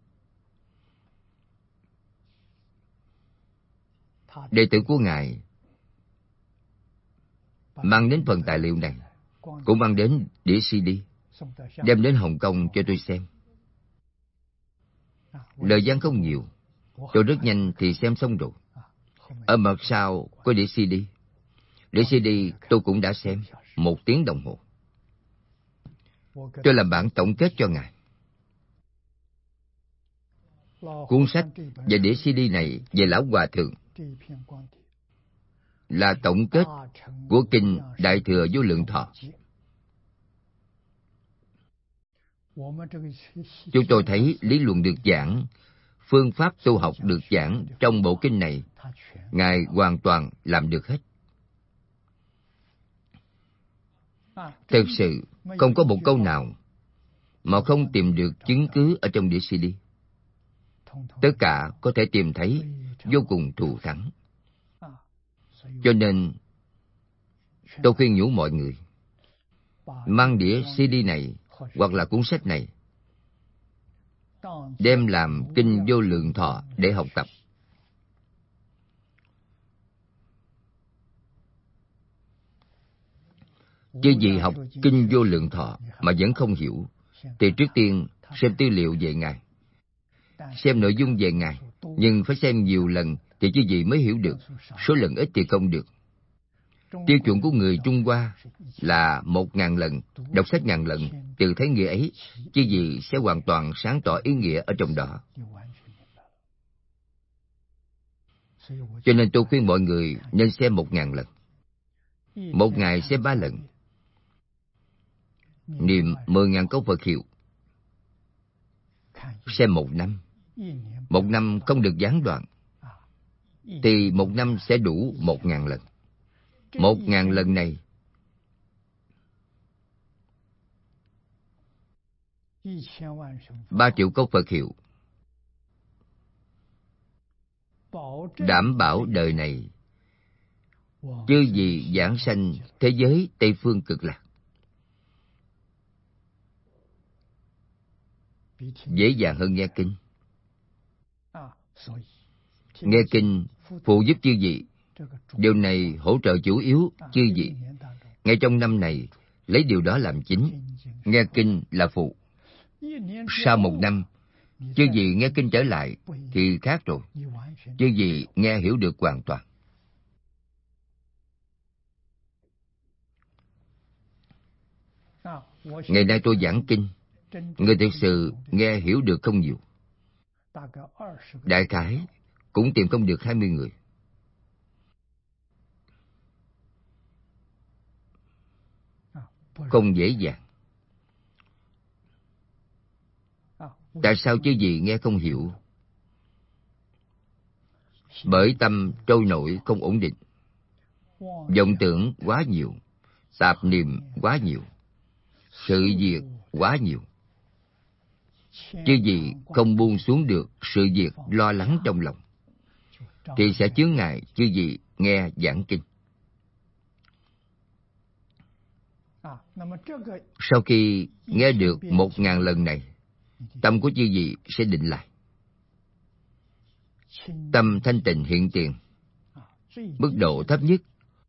Đệ tử của Ngài mang đến phần tài liệu này, cũng mang đến đĩa xê đê, đem đến Hồng Kông cho tôi xem. Thời gian không nhiều, tôi rất nhanh thì xem xong rồi. Ở mặt sau có đĩa xê đê. Đĩa xê đê tôi cũng đã xem một tiếng đồng hồ. Tôi làm bản tổng kết cho Ngài. Cuốn sách và đĩa xê đê này về Lão Hòa Thượng là tổng kết của Kinh Đại Thừa Vô Lượng Thọ. Chúng tôi thấy lý luận được giảng, phương pháp tu học được giảng trong bộ kinh này, Ngài hoàn toàn làm được hết. Thực sự, không có một câu nào mà không tìm được chứng cứ ở trong đĩa xê đê. Tất cả có thể tìm thấy vô cùng thù thắng. Cho nên, tôi khuyên nhủ mọi người, mang đĩa xê đê này hoặc là cuốn sách này đem làm Kinh Vô Lượng Thọ để học tập. Chứ gì học Kinh Vô Lượng Thọ mà vẫn không hiểu, thì trước tiên xem tư liệu về Ngài, xem nội dung về Ngài, nhưng phải xem nhiều lần thì chứ gì mới hiểu được, số lần ít thì không được. Tiêu chuẩn của người Trung Hoa là một ngàn lần, đọc sách ngàn lần, từ thấy nghĩa ấy, chứ gì sẽ hoàn toàn sáng tỏ ý nghĩa ở trong đó. Cho nên tôi khuyên mọi người nên xem một ngàn lần. Một ngày xem ba lần. Niệm mười ngàn câu Phật hiệu. Xem một năm. Một năm không được gián đoạn, thì một năm sẽ đủ một ngàn lần. Một ngàn lần này ba triệu câu Phật hiệu, đảm bảo đời này chư vị giảng sanh thế giới Tây Phương Cực Lạc. Dễ dàng hơn nghe kinh. Nghe kinh phụ giúp chư vị. Điều này hỗ trợ chủ yếu chư vị. Ngay trong năm này, lấy điều đó làm chính. Nghe kinh là phụ. Sau một năm, chư vị nghe kinh trở lại thì khác rồi. Chư vị nghe hiểu được hoàn toàn. Ngày nay tôi giảng kinh, người thực sự nghe hiểu được không nhiều. Đại khái cũng tìm không được hai mươi người. Không dễ dàng. Tại sao chứ gì nghe không hiểu? Bởi tâm trôi nổi không ổn định, vọng tưởng quá nhiều, tạp niệm quá nhiều, sự việc quá nhiều. Chứ gì không buông xuống được sự việc lo lắng trong lòng, thì sẽ chướng ngại chứ gì nghe giảng kinh. Sau khi nghe được một ngàn lần này, tâm của chư vị sẽ định lại. Tâm thanh tịnh hiện tiền. Mức độ thấp nhất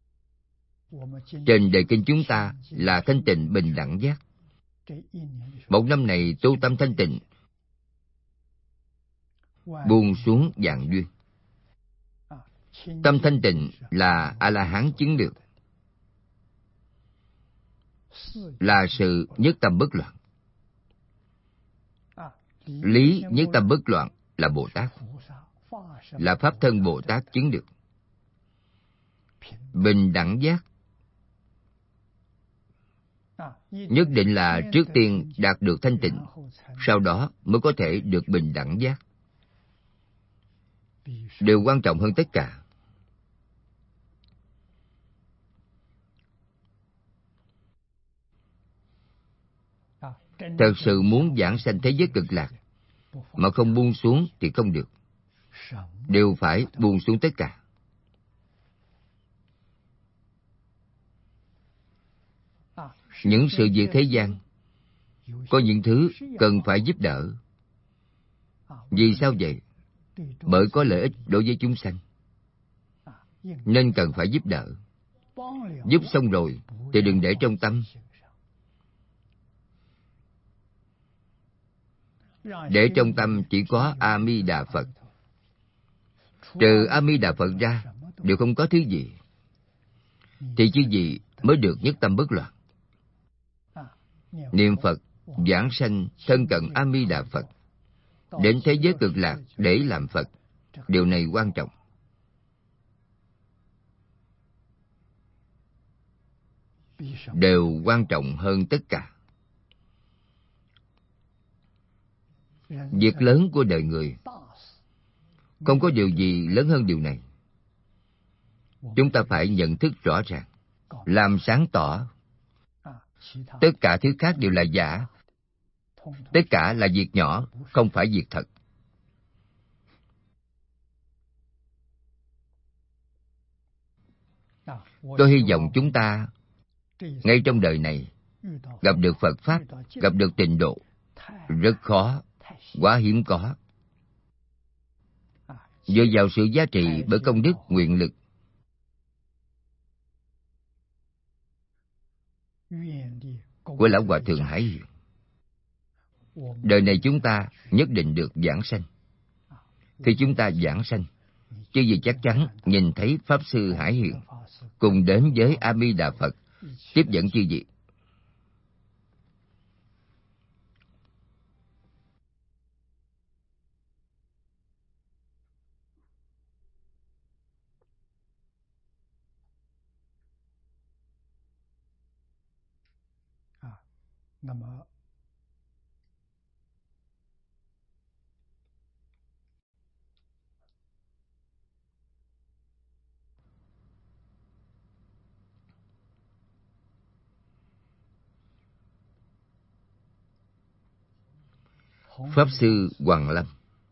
trên đề kinh chúng ta là thanh tịnh bình đẳng giác. Một năm này tu tâm thanh tịnh, buông xuống vạn duyên. Tâm thanh tịnh là A-la-hán chứng được, là sự nhất tâm bất loạn. Lý nhất tâm bất loạn là Bồ Tát, là Pháp thân Bồ Tát chứng được. Bình đẳng giác nhất định là trước tiên đạt được thanh tịnh, sau đó mới có thể được bình đẳng giác. Điều quan trọng hơn tất cả. Thật sự muốn giảng sanh thế giới cực lạc mà không buông xuống thì không được. Đều phải buông xuống tất cả. Những sự việc thế gian có những thứ cần phải giúp đỡ. Vì sao vậy? Bởi có lợi ích đối với chúng sanh, nên cần phải giúp đỡ. Giúp xong rồi thì đừng để trong tâm. Để trong tâm chỉ có A Di Đà Phật. Trừ A Di Đà Phật ra đều không có thứ gì, thì chứ gì mới được nhất tâm bất loạn. Niệm Phật, giảng sanh, thân cận A Di Đà Phật, đến thế giới cực lạc để làm Phật. Điều này quan trọng. Đều quan trọng hơn tất cả. Việc lớn của đời người, không có điều gì lớn hơn điều này. Chúng ta phải nhận thức rõ ràng, làm sáng tỏ. Tất cả thứ khác đều là giả. Tất cả là việc nhỏ, không phải việc thật. Tôi hy vọng chúng ta, ngay trong đời này, gặp được Phật Pháp, gặp được tịnh độ, rất khó, quá hiếm có. Dựa vào sự giá trị bởi công đức nguyện lực, của Lão Hòa Thượng Hải Hiền, đời này chúng ta nhất định được vãng sanh. Khi chúng ta vãng sanh, chư vị chắc chắn nhìn thấy Pháp Sư Hải Hiền cùng đến với A Di Đà Phật, tiếp dẫn chư vị. Pháp Sư Hoàng Lâm,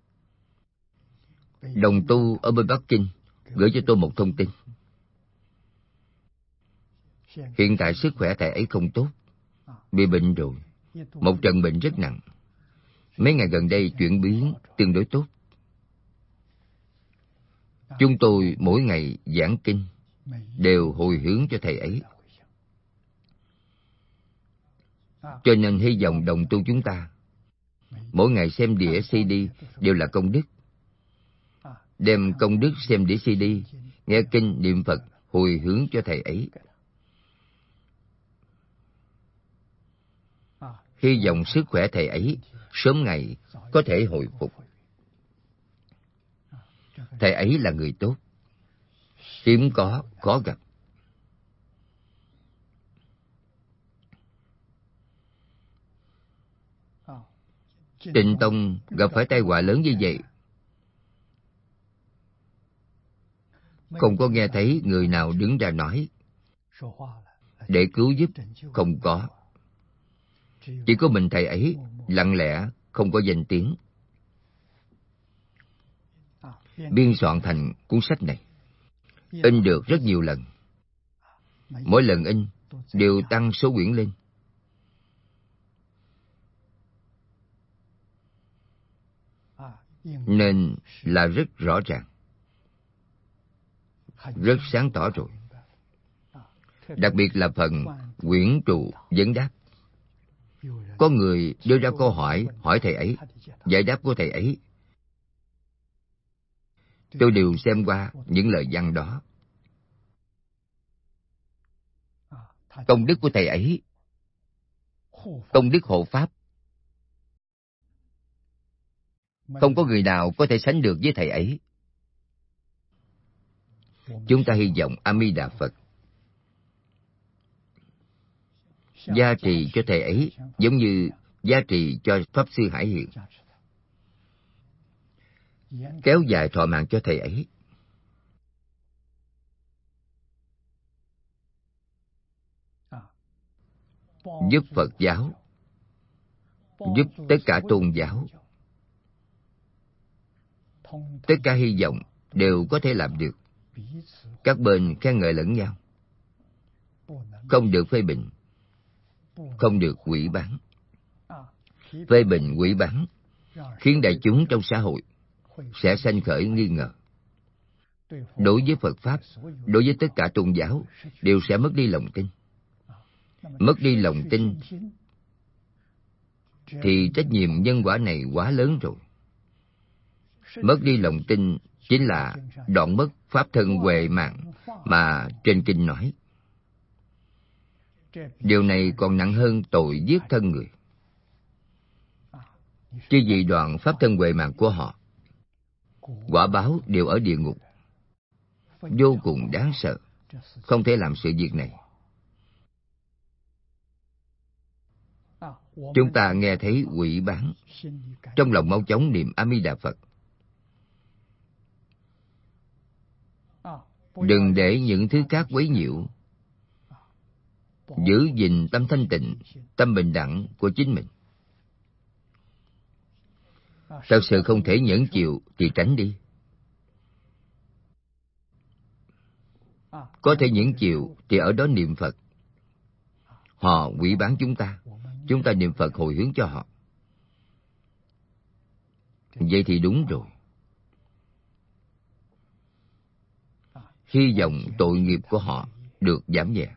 đồng tu ở bên Bắc Kinh, gửi cho tôi một thông tin. Hiện tại sức khỏe thầy ấy không tốt, bị bệnh rồi, một trận bệnh rất nặng. Mấy ngày gần đây chuyển biến tương đối tốt. Chúng tôi mỗi ngày giảng kinh đều hồi hướng cho thầy ấy. Cho nên hy vọng đồng tu chúng ta mỗi ngày xem đĩa xê đê đều là công đức. Đem công đức xem đĩa xê đê, nghe kinh niệm Phật, hồi hướng cho thầy ấy. Hy vọng sức khỏe thầy ấy sớm ngày có thể hồi phục. Thầy ấy là người tốt, hiếm có, khó gặp. Tịnh Tông gặp phải tai họa lớn như vậy, không có nghe thấy người nào đứng ra nói để cứu giúp, không có. Chỉ có mình thầy ấy lặng lẽ, không có danh tiếng, biên soạn thành cuốn sách này, in được rất nhiều lần. Mỗi lần in đều tăng số quyển lên. Nên là rất rõ ràng, rất sáng tỏ rồi. Đặc biệt là phần quyển trụ vấn đáp. Có người đưa ra câu hỏi, hỏi thầy ấy, giải đáp của thầy ấy. Tôi đều xem qua những lời văn đó. Công đức của thầy ấy, công đức hộ Pháp, không có người nào có thể sánh được với thầy ấy. Chúng ta hy vọng A Di Đà Phật gia trì cho thầy ấy giống như gia trì cho Pháp Sư Hải Hiền, kéo dài thọ mạng cho thầy ấy. Giúp Phật giáo, giúp tất cả tôn giáo. Tất cả hy vọng đều có thể làm được. Các bên khen ngợi lẫn nhau, không được phê bình, không được hủy báng. Phê bình hủy báng khiến đại chúng trong xã hội sẽ sanh khởi nghi ngờ. Đối với Phật Pháp, đối với tất cả tôn giáo đều sẽ mất đi lòng tin. Mất đi lòng tin thì trách nhiệm nhân quả này quá lớn rồi. Mất đi lòng tin chính là đoạn mất pháp thân huệ mạng mà trên kinh nói. Điều này còn nặng hơn tội giết thân người. chư vị đoạn pháp thân huệ mạng của họ, quả báo đều ở địa ngục, vô cùng đáng sợ, không thể làm sự việc này. Chúng ta nghe thấy quỷ bán, trong lòng mau chóng niệm A Di Đà Phật. Đừng để những thứ khác quấy nhiễu. Giữ gìn tâm thanh tịnh, tâm bình đẳng của chính mình. Thật sự không thể nhẫn chịu thì tránh đi. Có thể nhẫn chịu thì ở đó niệm Phật. Họ quỷ bán chúng ta, chúng ta niệm Phật hồi hướng cho họ. Vậy thì đúng rồi. Hy vọng tội nghiệp của họ được giảm nhẹ.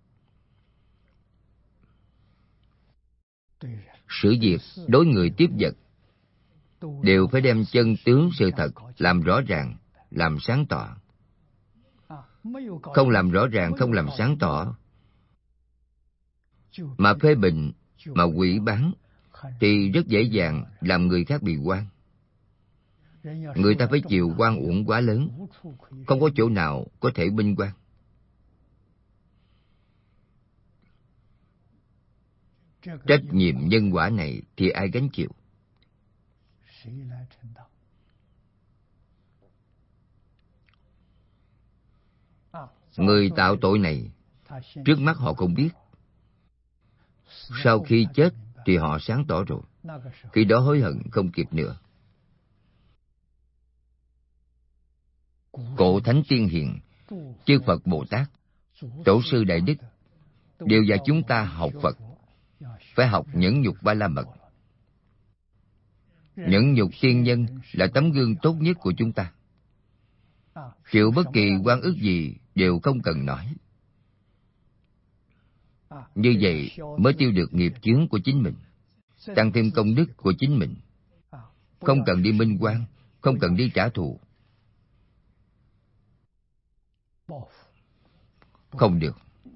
Sự việc đối người tiếp vật đều phải đem chân tướng sự thật làm rõ ràng, làm sáng tỏ. Không làm rõ ràng, không làm sáng tỏ, mà phê bình, mà quỷ bán, thì rất dễ dàng làm người khác bị oan. Người ta phải chịu oan uổng quá lớn, không có chỗ nào có thể minh oan. Trách nhiệm nhân quả này thì ai gánh chịu? Người tạo tội này, trước mắt họ không biết. Sau khi chết thì họ sáng tỏ rồi. Khi đó hối hận không kịp nữa. Cổ thánh tiên hiền, chư Phật Bồ Tát, tổ sư đại đức đều dạy chúng ta học Phật, phải học nhẫn nhục ba la mật. Nhẫn nhục tiên nhân là tấm gương tốt nhất của chúng ta. Chịu bất kỳ oan ức gì đều không cần nói. Như vậy mới tiêu được nghiệp chướng của chính mình, tăng thêm công đức của chính mình. Không cần đi minh oan, không cần đi trả thù. Không được.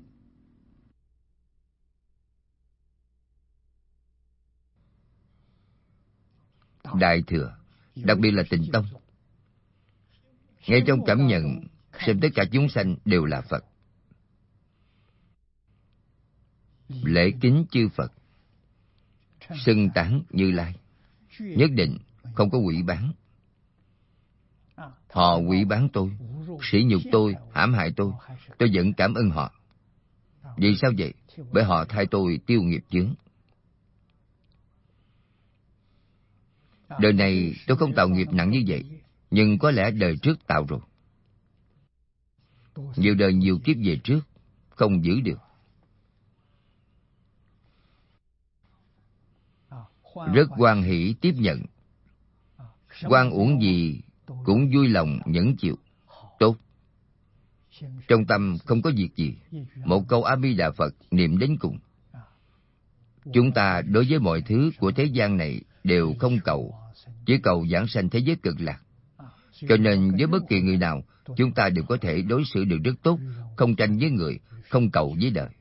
Đại Thừa, đặc biệt là Tịnh Tông, ngay trong cảm nhận xem tất cả chúng sanh đều là Phật. Lễ kính chư Phật, xưng tán Như Lai, nhất định không có quỷ bán. Họ quỷ bán tôi, sỉ nhục tôi, hãm hại tôi, tôi vẫn cảm ơn họ. Vì sao vậy? Bởi họ thay tôi tiêu nghiệp chướng. Đời này tôi không tạo nghiệp nặng như vậy, nhưng có lẽ đời trước tạo rồi. Nhiều đời nhiều kiếp về trước, không giữ được. Rất hoan hỷ tiếp nhận. Oan uổng gì cũng vui lòng nhẫn chịu. Tốt. Trong tâm không có việc gì, một câu A Di Đà Phật niệm đến cùng. Chúng ta đối với mọi thứ của thế gian này đều không cầu, chỉ cầu giảng sanh thế giới cực lạc. Cho nên với bất kỳ người nào, chúng ta đều có thể đối xử được rất tốt, không tranh với người, không cầu với đời.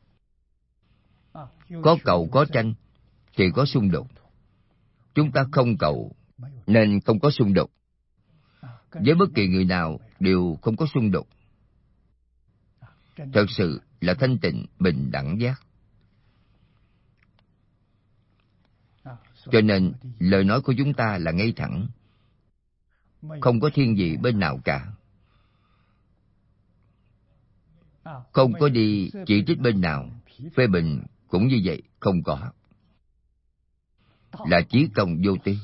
Có cầu có tranh thì có xung đột. Chúng ta không cầu nên không có xung đột. Với bất kỳ người nào đều không có xung đột. Thật sự là thanh tịnh, bình đẳng giác. Cho nên lời nói của chúng ta là ngay thẳng, không có thiên vị bên nào cả. Không có đi chỉ trích bên nào, phê bình cũng như vậy, không có. Là chí công vô tư.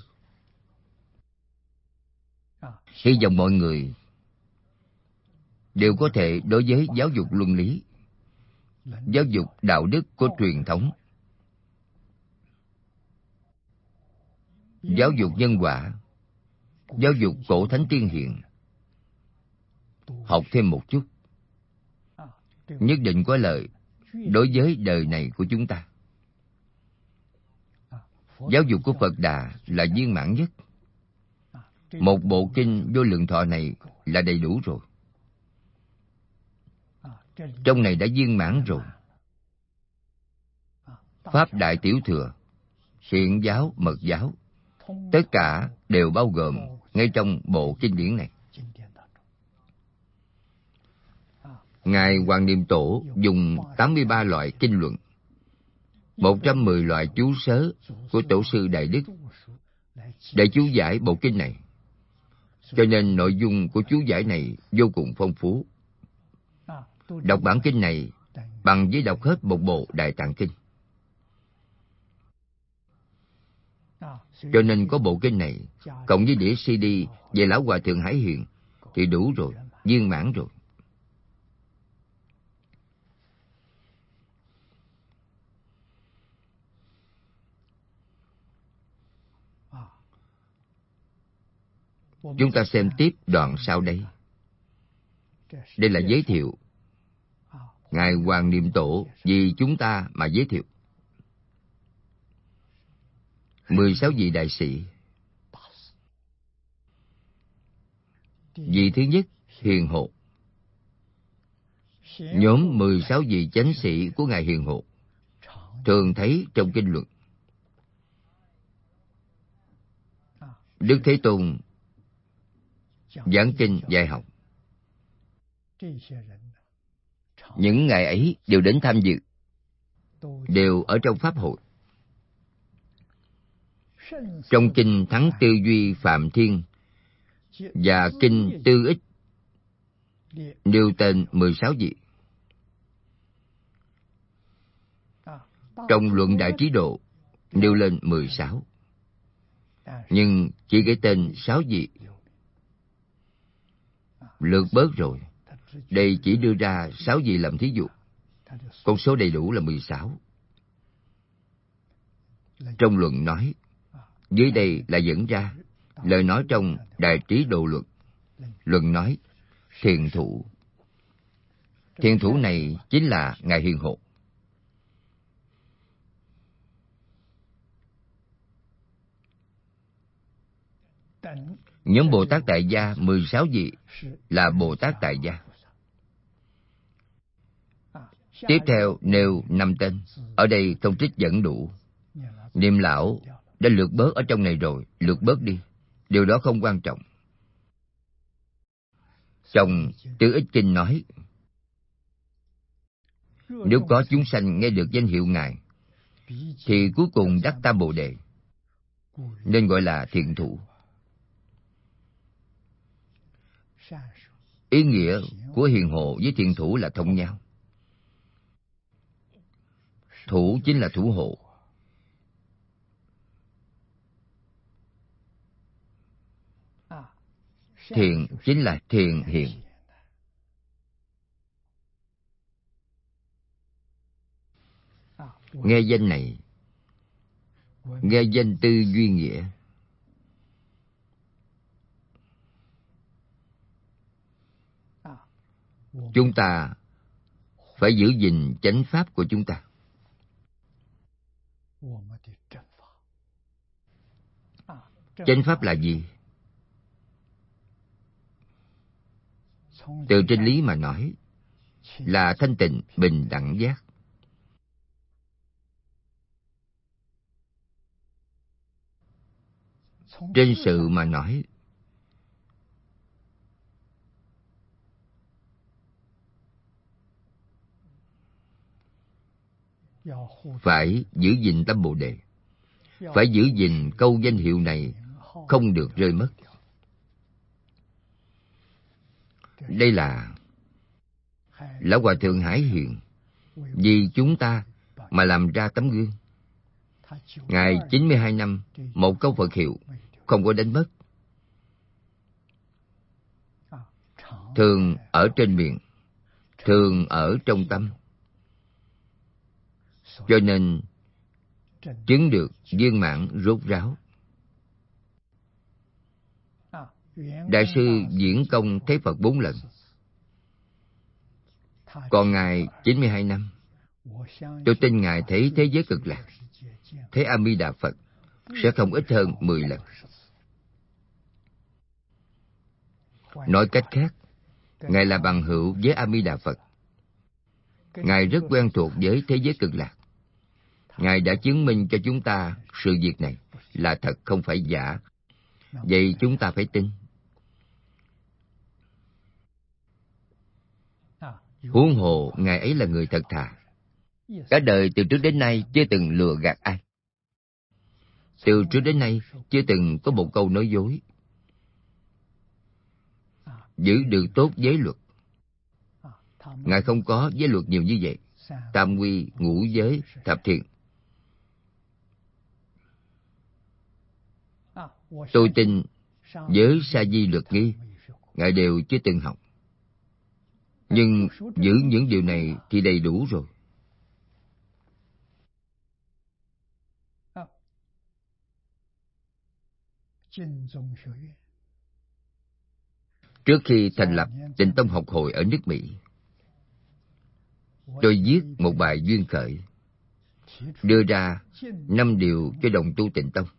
Hy vọng mọi người đều có thể đối với giáo dục luân lý, giáo dục đạo đức của truyền thống, giáo dục nhân quả, giáo dục cổ thánh tiên hiền, học thêm một chút, nhất định có lợi đối với đời này của chúng ta. Giáo dục của Phật Đà là viên mãn nhất. Một bộ kinh Vô Lượng Thọ này là đầy đủ rồi. Trong này đã viên mãn rồi. Pháp Đại Tiểu Thừa Hiện giáo, mật giáo, tất cả đều bao gồm ngay trong bộ kinh điển này. Ngài Hoàng Niệm Tổ dùng tám mươi ba loại kinh luận, một trăm mười loại chú sớ của Tổ sư Đại Đức để chú giải bộ kinh này. Cho nên nội dung của chú giải này vô cùng phong phú. Đọc bản kinh này bằng với đọc hết một bộ Đại Tạng Kinh. Cho nên có bộ kinh này cộng với đĩa xê đê về Lão Hòa Thượng Hải Hiền thì đủ rồi, viên mãn rồi. Chúng ta xem tiếp đoạn sau đây. Đây là giới thiệu. Ngài Hoàng Niệm Tổ vì chúng ta mà giới thiệu. mười sáu vị đại sĩ. Vị thứ nhất, Hiền Hộ. Nhóm mười sáu vị chánh sĩ của Ngài Hiền Hộ thường thấy trong kinh luận. Đức Thế Tôn giảng kinh dạy học. Những ngày ấy đều đến tham dự, đều ở trong pháp hội. Trong kinh Thắng Tư Duy Phạm Thiên và kinh Tư Ích nêu tên mười sáu vị. Trong luận Đại Trí Độ nêu lên mười sáu, nhưng chỉ kể tên sáu vị. Lược bớt rồi. Đây chỉ đưa ra sáu vị làm thí dụ. Con số đầy đủ là mười sáu. Trong luận nói, dưới đây là dẫn ra lời nói trong Đại Trí Độ Luận. Luận nói, thiền thủ. Thiền thủ này chính là Ngài Hiền Hộ. Nhóm Bồ Tát Tại Gia mười sáu vị là Bồ Tát Tại Gia. Tiếp theo nêu năm tên. Ở đây không trích dẫn đủ. Niệm lão đã lược bớt ở trong này rồi, lược bớt đi. Điều đó không quan trọng. Trong Tư Ích Kinh nói, nếu có chúng sanh nghe được danh hiệu Ngài, thì cuối cùng đắc Tam Bồ Đề, nên gọi là thiện thủ. Ý nghĩa của hiền hộ với thiện thủ là thông nhau. Thủ chính là thủ hộ. Thiện chính là thiện hiện. Nghe danh này, nghe danh tư duy nghĩa. Chúng ta phải giữ gìn chánh pháp của chúng ta. Chánh pháp là gì? Từ trên lý mà nói, là thanh tịnh, bình đẳng giác. Trên sự mà nói, phải giữ gìn tâm Bồ Đề, phải giữ gìn câu danh hiệu này không được rơi mất. Đây là Lão Hòa Thượng Hải Hiền vì chúng ta mà làm ra tấm gương. Ngài chín mươi hai năm, một câu Phật hiệu không có đánh mất. Thường ở trên miệng, thường ở trong tâm. Cho nên chứng được viên mãn rốt ráo. Đại sư diễn công thấy Phật bốn lần. Còn Ngài chín mươi hai năm. Tôi tin Ngài thấy thế giới cực lạc, thấy A Di Đà Phật sẽ không ít hơn mười lần. Nói cách khác, Ngài là bằng hữu với A Di Đà Phật. Ngài rất quen thuộc với thế giới cực lạc. Ngài đã chứng minh cho chúng ta sự việc này là thật, không phải giả. Vậy chúng ta phải tin. Huống hồ Ngài ấy là người thật thà. Cả đời từ trước đến nay chưa từng lừa gạt ai. Từ trước đến nay chưa từng có một câu nói dối. Giữ được tốt giới luật. Ngài không có giới luật nhiều như vậy. Tam quy, ngũ giới, thập thiện. Tôi tin giới sa di luật nghi Ngài đều chưa từng học. Nhưng giữ những điều này thì đầy đủ rồi. Trước khi thành lập Tịnh Tông học hội ở nước Mỹ, tôi viết một bài duyên khởi, đưa ra năm điều cho đồng tu Tịnh Tông.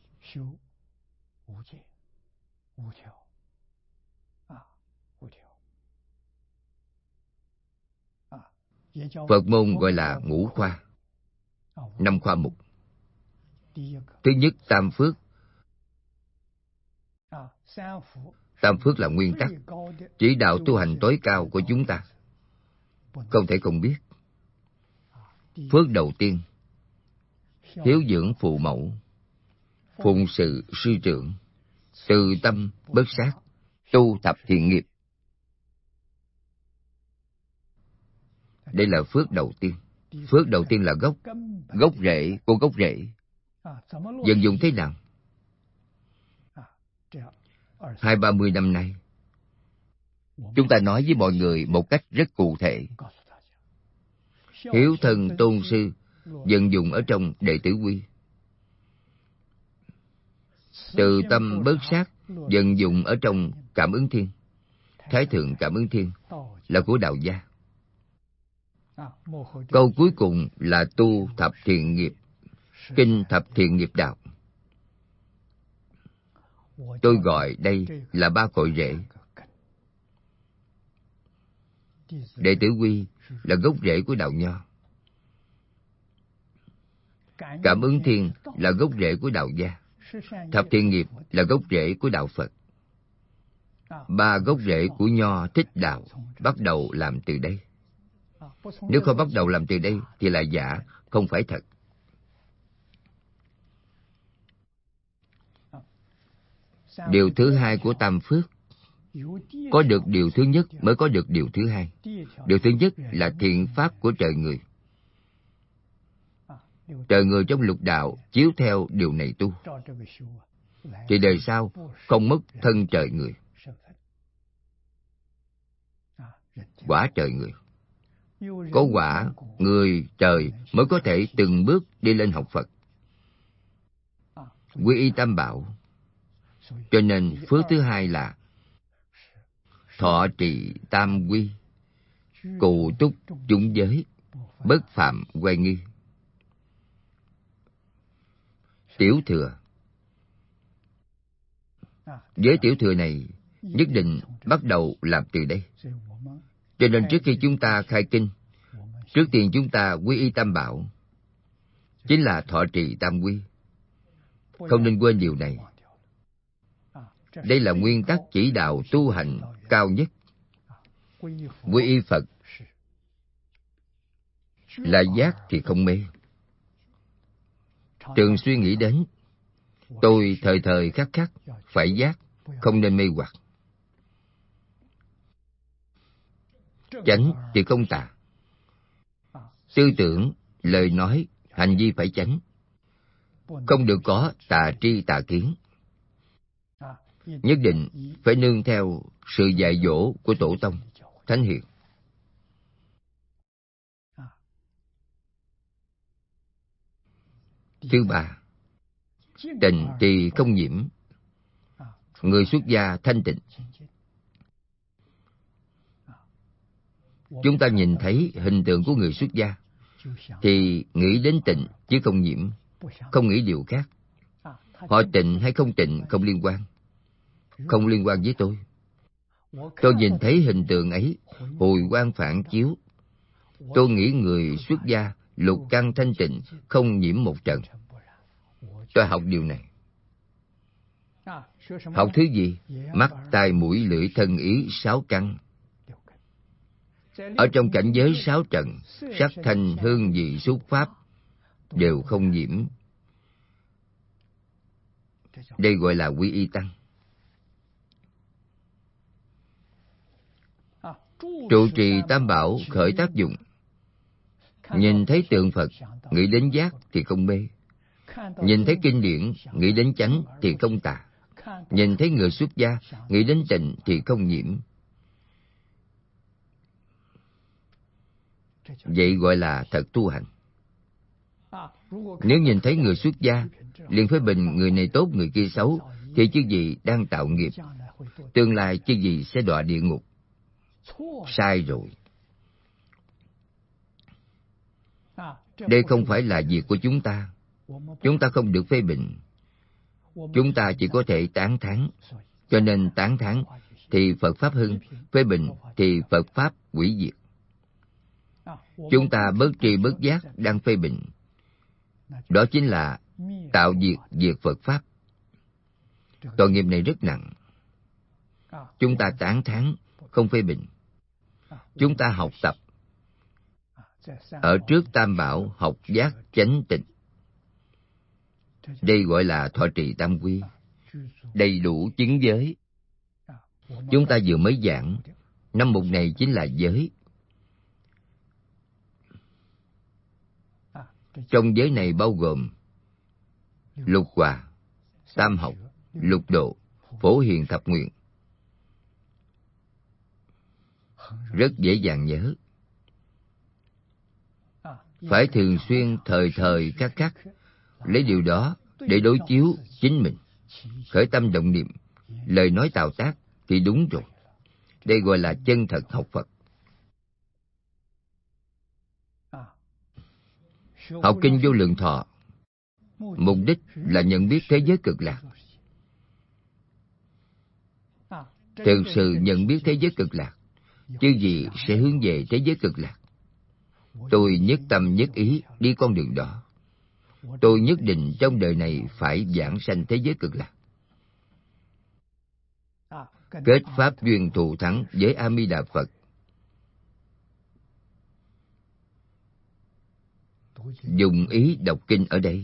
Phật môn gọi là ngũ khoa, năm khoa mục. Thứ nhất, tam phước. Tam phước là nguyên tắc, chỉ đạo tu hành tối cao của chúng ta. Không thể không biết. Phước đầu tiên, hiếu dưỡng phụ mẫu, phụng sự sư trưởng, từ tâm bất sát, tu thập thiện nghiệp. Đây là phước đầu tiên. Phước đầu tiên là gốc, gốc rễ của gốc rễ. Vận dụng thế nào? Hai ba mươi năm nay, chúng ta nói với mọi người một cách rất cụ thể. Hiếu thân tôn sư vận dụng ở trong đệ tử quy. Từ tâm bớt sát vận dụng ở trong cảm ứng thiên. Thái thượng cảm ứng thiên là của đạo gia. Câu cuối cùng là tu thập thiện nghiệp, kinh thập thiện nghiệp đạo. Tôi gọi đây là ba cội rễ. Đệ tử quy là gốc rễ của đạo Nho. Cảm ứng thiên là gốc rễ của đạo gia. Thập thiện nghiệp là gốc rễ của đạo Phật. Ba gốc rễ của Nho thích đạo bắt đầu làm từ đây. Nếu không bắt đầu làm từ đây thì là giả, không phải thật. Điều thứ hai của tam phước, có được điều thứ nhất mới có được điều thứ hai. Điều thứ nhất là thiện pháp của trời người. Trời người trong lục đạo chiếu theo điều này tu, thì đời sau không mất thân trời người, quả trời người. Có quả người trời mới có thể từng bước đi lên học Phật, quy y tam bảo. Cho nên phước thứ hai là thọ trì tam quy, cụ túc chúng giới, bất phạm oai nghi. Tiểu thừa. Với tiểu thừa này nhất định bắt đầu làm từ đây. Cho nên trước khi chúng ta khai kinh, trước tiên chúng ta quy y tam bảo, chính là thọ trì tam quy. Không nên quên điều này. Đây là nguyên tắc chỉ đạo tu hành cao nhất. Quy y Phật là giác thì không mê. Thường suy nghĩ đến, tôi thời thời khắc khắc phải giác, không nên mê hoặc. Chánh thì không tà. Tư tưởng, lời nói, hành vi phải chánh. Không được có tà tri tà kiến. Nhất định phải nương theo sự dạy dỗ của Tổ Tông, Thánh Hiền. Thứ ba, tịnh trì không nhiễm. Người xuất gia thanh tịnh. Chúng ta nhìn thấy hình tượng của người xuất gia thì nghĩ đến tịnh chứ không nhiễm, không nghĩ điều khác. Họ tịnh hay không tịnh không liên quan, không liên quan với tôi. Tôi nhìn thấy hình tượng ấy hồi quang phản chiếu, tôi nghĩ người xuất gia lục căn thanh tịnh, không nhiễm một trần. Tôi học điều này. Học thứ gì? Mắt, tai, mũi, lưỡi, thân, ý, sáu căn. Ở trong cảnh giới sáu trần, sắc, thanh, hương, vị, xúc, pháp đều không nhiễm. Đây gọi là quy y tăng. Trụ trì tam bảo khởi tác dụng. Nhìn thấy tượng Phật, nghĩ đến giác thì không mê. Nhìn thấy kinh điển, nghĩ đến chánh thì không tà. Nhìn thấy người xuất gia, nghĩ đến tịnh thì không nhiễm. Vậy gọi là thật tu hành. Nếu nhìn thấy người xuất gia, liền phê bình người này tốt, người kia xấu, thì chứ gì đang tạo nghiệp. Tương lai chứ gì sẽ đọa địa ngục. Sai rồi. Đây không phải là việc của chúng ta. Chúng ta không được phê bình. Chúng ta chỉ có thể tán thán. Cho nên tán thán thì Phật Pháp hưng, phê bình thì Phật Pháp hủy diệt. Chúng ta bất tri bất giác đang phê bình. Đó chính là tạo diệt diệt Phật Pháp. Tội nghiệp này rất nặng. Chúng ta tán thán, không phê bình. Chúng ta học tập. Ở trước Tam Bảo học giác chánh tịnh. Đây gọi là thọ trì tam quy. Đầy đủ chứng giới. Chúng ta vừa mới giảng, năm mục này chính là giới. Trong giới này bao gồm lục hòa, tam học, lục độ, phổ hiền thập nguyện. Rất dễ dàng nhớ. Phải thường xuyên thời thời khắc khắc lấy điều đó để đối chiếu chính mình. Khởi tâm động niệm, lời nói tạo tác thì đúng rồi. Đây gọi là chân thật học Phật. Học kinh Vô Lượng Thọ, mục đích là nhận biết thế giới cực lạc. Thực sự nhận biết thế giới cực lạc, chứ gì sẽ hướng về thế giới cực lạc. Tôi nhất tâm nhất ý đi con đường đó. Tôi nhất định trong đời này phải giảng sanh thế giới cực lạc. Kết pháp duyên thù thắng với A Di Đà Phật. Dùng ý đọc kinh ở đây.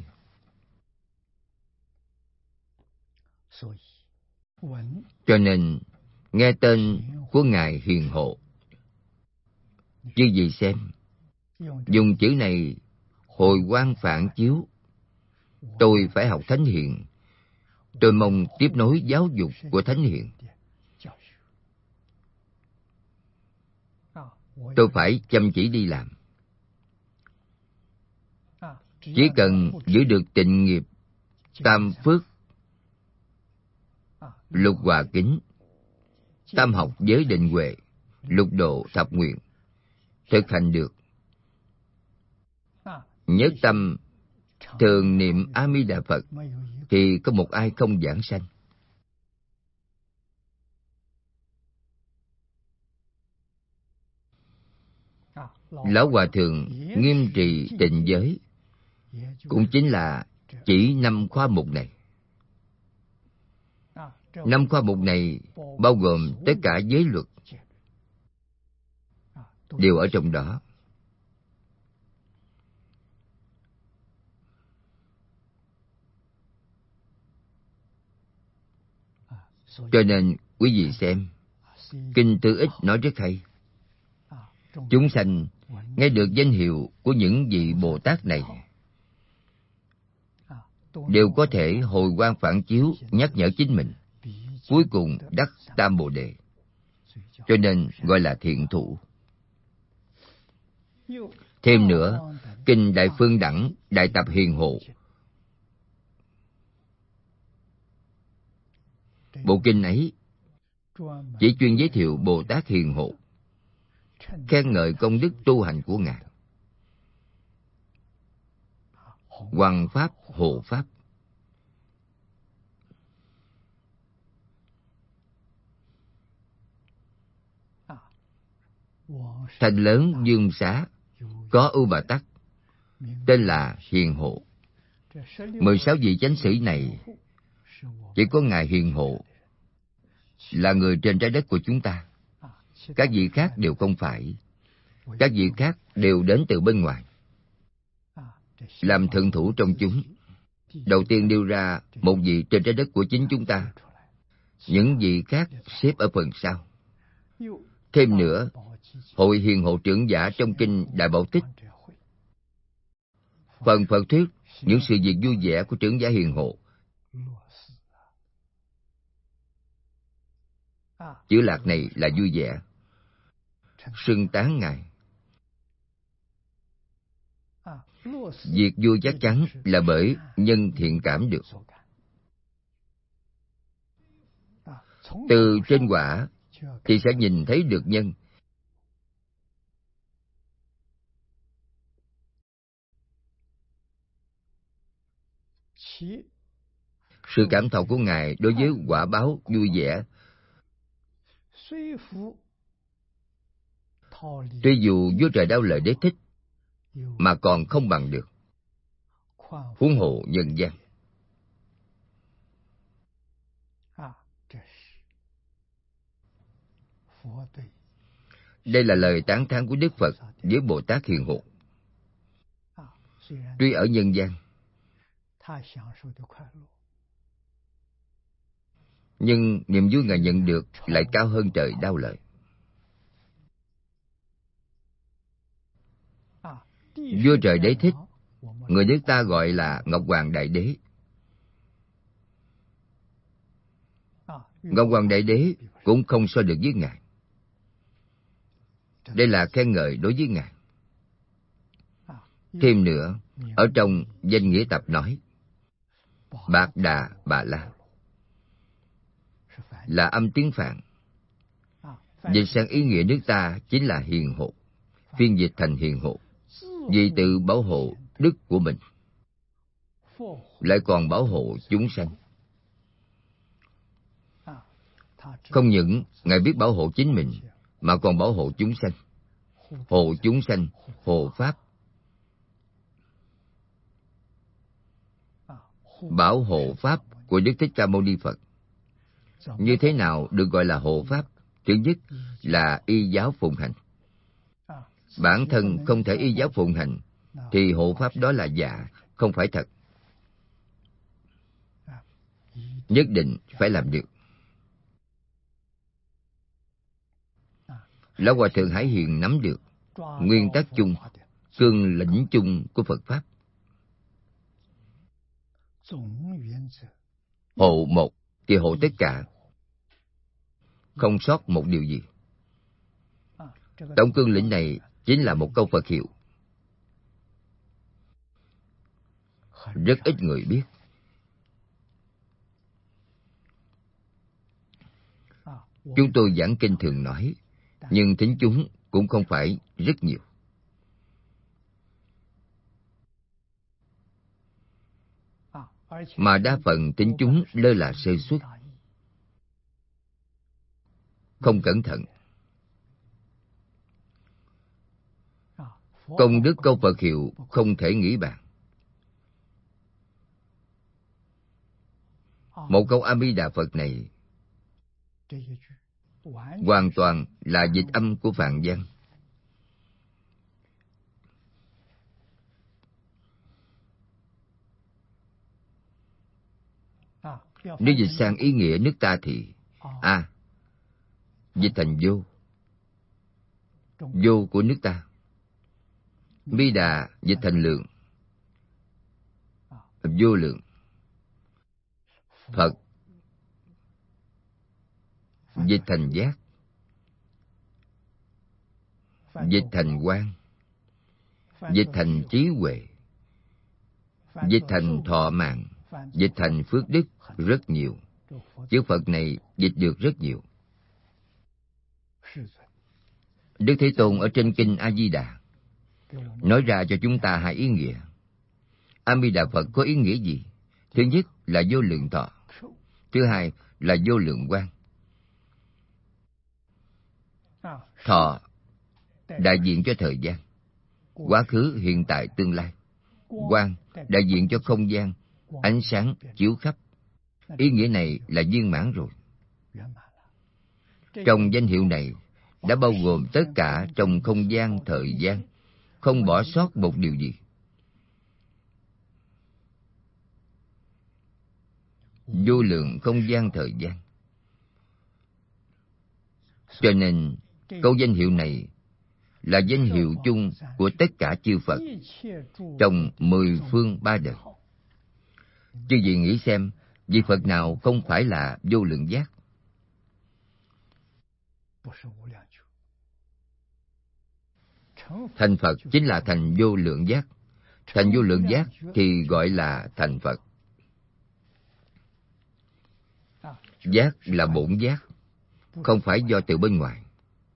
Cho nên nghe tên của Ngài Hiền Hộ. Chứ gì xem, dùng chữ này hồi quang phản chiếu. Tôi phải học Thánh Hiền. Tôi mong tiếp nối giáo dục của Thánh Hiền. Tôi phải chăm chỉ đi làm. Chỉ cần giữ được tịnh nghiệp, tam phước, lục hòa kính, tam học giới định huệ, lục độ thập nguyện, thực hành được, nhất tâm thường niệm A Di Đà Phật, thì có một ai không giảng sanh. Lão Hòa Thượng nghiêm trì tịnh giới, cũng chính là chỉ năm khoa mục này. Năm khoa mục này bao gồm tất cả giới luật, đều ở trong đó. Cho nên quý vị xem, Kinh Tư Ích nói rất hay. Chúng sanh nghe được danh hiệu của những vị Bồ Tát này, đều có thể hồi quang phản chiếu nhắc nhở chính mình, cuối cùng đắc Tam Bồ Đề. Cho nên gọi là thiện thủ. Thêm nữa, Kinh Đại Phương Đẳng Đại Tập Hiền Hộ, bộ kinh ấy chỉ chuyên giới thiệu Bồ Tát Hiền Hộ, khen ngợi công đức tu hành của Ngài. Hoằng Pháp Hộ Pháp. Thành lớn Dương Xá có Ưu Bà Tắc, tên là Hiền Hộ. Mười sáu vị chánh sĩ này chỉ có Ngài Hiền Hộ là người trên trái đất của chúng ta. Các vị khác đều không phải. Các vị khác đều đến từ bên ngoài, làm thượng thủ trong chúng. Đầu tiên nêu ra một vị trên trái đất của chính chúng ta. Những vị khác xếp ở phần sau. Thêm nữa, Hội Hiền Hộ Trưởng Giả trong kinh Đại Bảo Tích, phần Phật thuyết những sự việc vui vẻ của trưởng giả hiền hộ. Chữ lạc này là vui vẻ, xưng tán Ngài. Việc vui chắc chắn là bởi nhân thiện cảm được. Từ trên quả thì sẽ nhìn thấy được nhân. Sự cảm thọ của Ngài đối với quả báo vui vẻ, tuy dù vua trời Đao Lợi Đế thích mà còn không bằng được, huống hộ nhân gian. Đây là lời tán thán của Đức Phật với Bồ Tát Hiền Hộ. Tuy ở nhân gian, nhưng niềm vui Ngài nhận được lại cao hơn trời Đao Lợi. Vua trời Đế thích, người nước ta gọi là Ngọc Hoàng Đại Đế. Ngọc Hoàng Đại Đế cũng không so được với Ngài. Đây là khen ngợi đối với Ngài. Thêm nữa, ở trong danh nghĩa tập nói, Bạc Đà Bà La là âm tiếng Phạn. Dịch sang ý nghĩa nước ta chính là hiền hộ, phiên dịch thành hiền hộ. Vì tự bảo hộ đức của mình, lại còn bảo hộ chúng sanh. Không những Ngài biết bảo hộ chính mình, mà còn bảo hộ chúng sanh. Hộ chúng sanh, hộ Pháp. Bảo hộ Pháp của Đức Thích Ca Mâu Ni Phật. Như thế nào được gọi là hộ Pháp? Thứ nhất là y giáo phụng hành. Bản thân không thể y giáo phụng hành, thì hộ Pháp đó là giả, không phải thật. Nhất định phải làm được. Lão Hòa Thượng Hải Hiền nắm được nguyên tắc chung, cương lĩnh chung của Phật Pháp. Hộ một thì hộ tất cả, không sót một điều gì. Tổng cương lĩnh này chính là một câu Phật hiệu. Rất ít người biết. Chúng tôi giảng kinh thường nói, nhưng thính chúng cũng không phải rất nhiều. Mà đa phần thính chúng lơ là sơ suất, không cẩn thận. Công đức câu Phật hiệu không thể nghĩ bàn. Một câu A Di Đà Phật này hoàn toàn là dịch âm của Phạn văn. Nếu dịch sang ý nghĩa nước ta thì A à, dịch thành vô, vô của nước ta. Bi Đà dịch thành lượng, vô lượng. Phật dịch thành giác, dịch thành quang, dịch thành trí huệ, dịch thành thọ mạng, dịch thành phước đức, rất nhiều. Chữ Phật này dịch được rất nhiều. Đức Thế Tôn ở trên kinh A Di Đà nói ra cho chúng ta hai ý nghĩa. A Di Đà Phật có ý nghĩa gì? Thứ nhất là vô lượng thọ, thứ hai là vô lượng quang. Thọ đại diện cho thời gian, quá khứ, hiện tại, tương lai. quang đại diện cho không gian, ánh sáng chiếu khắp. Ý nghĩa này là viên mãn rồi. Trong danh hiệu này đã bao gồm tất cả trong không gian, thời gian, không bỏ sót một điều gì. Vô lượng không gian thời gian. Cho nên câu danh hiệu này là danh hiệu chung của tất cả chư Phật trong mười phương ba đời. Chư vị nghĩ xem, vị Phật nào không phải là vô lượng giác? Thành Phật chính là thành vô lượng giác. Thành vô lượng giác thì gọi là thành Phật. Giác là bổn giác, không phải do từ bên ngoài.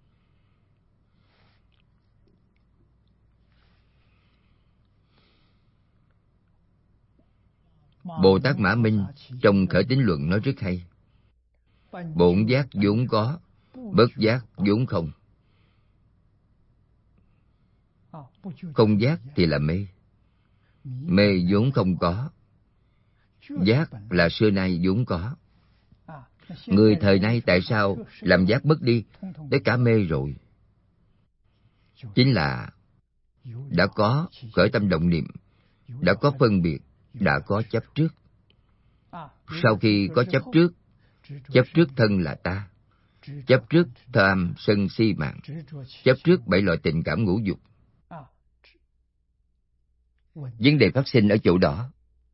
Bồ Tát Mã Minh trong Khởi Tín Luận nói rất hay. Bổn giác vốn có, bất giác vốn không. Không giác thì là mê. Mê vốn không có. Giác là xưa nay vốn có. Người thời nay tại sao làm giác mất đi, tất cả mê rồi? Chính là đã có khởi tâm động niệm, đã có phân biệt, đã có chấp trước. Sau khi có chấp trước, chấp trước thân là ta, chấp trước tham sân si mạng, chấp trước bảy loại tình cảm ngũ dục. Vấn đề phát sinh ở chỗ đó.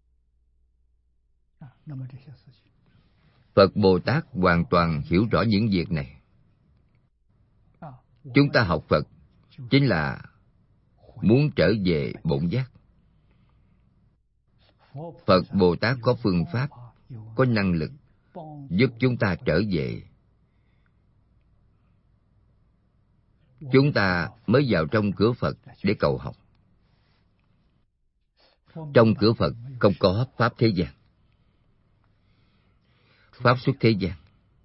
Phật Bồ Tát hoàn toàn hiểu rõ những việc này. Chúng ta học Phật chính là muốn trở về bổn giác. Phật Bồ Tát có phương pháp, có năng lực giúp chúng ta trở về. Chúng ta mới vào trong cửa Phật để cầu học. Trong cửa Phật không có pháp thế gian, pháp xuất thế gian.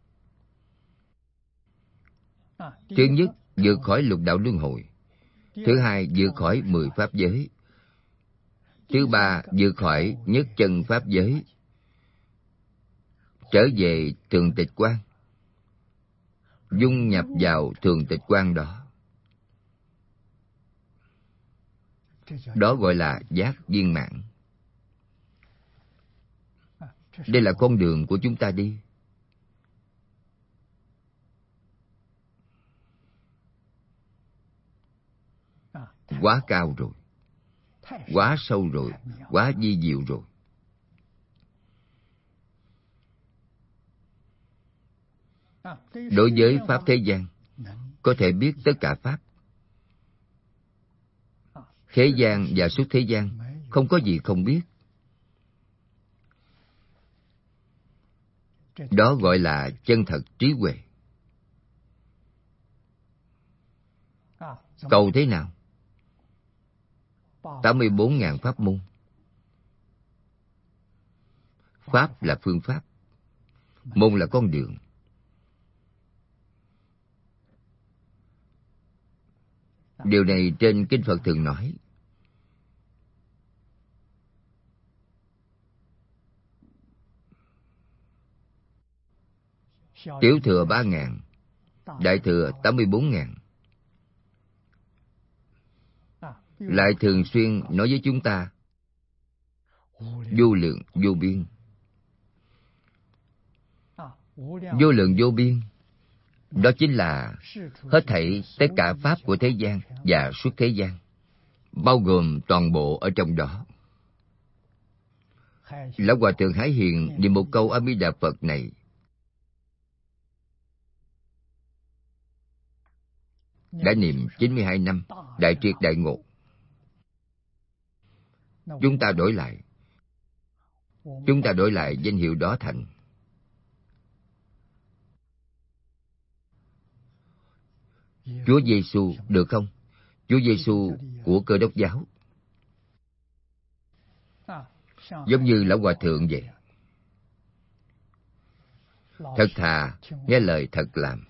Thứ nhất, vượt khỏi lục đạo luân hồi. Thứ hai, vượt khỏi mười pháp giới. Thứ ba, vượt khỏi nhất chân pháp giới. Trở về thường tịch quang, dung nhập vào thường tịch quang đó. Đó gọi là giác viên mãn. Đây là con đường của chúng ta đi. Quá cao rồi, quá sâu rồi, quá vi diệu rồi. Đối với pháp thế gian, có thể biết tất cả pháp. Thế gian và xuất thế gian không có gì không biết. Đó gọi là chân thật trí huệ. Cầu thế nào? tám mươi bốn ngàn pháp môn. Pháp là phương pháp, môn là con đường. Điều này trên Kinh Phật thường nói. Tiểu thừa ba ngàn, đại thừa tám mươi bốn ngàn. Lại thường xuyên nói với chúng ta vô lượng vô biên. Vô lượng vô biên, đó chính là hết thảy tất cả pháp của thế gian và xuất thế gian, bao gồm toàn bộ ở trong đó. Lão Hòa Thượng Hải Hiền niệm một câu A Di Đà Phật này đã niệm chín mươi hai năm, đại triệt đại ngộ. Chúng ta đổi lại, chúng ta đổi lại danh hiệu đó thành Chúa Giêsu được không? Chúa Giêsu của Cơ Đốc giáo. Giống như Lão Hòa Thượng vậy. Thật thà, nghe lời thật làm.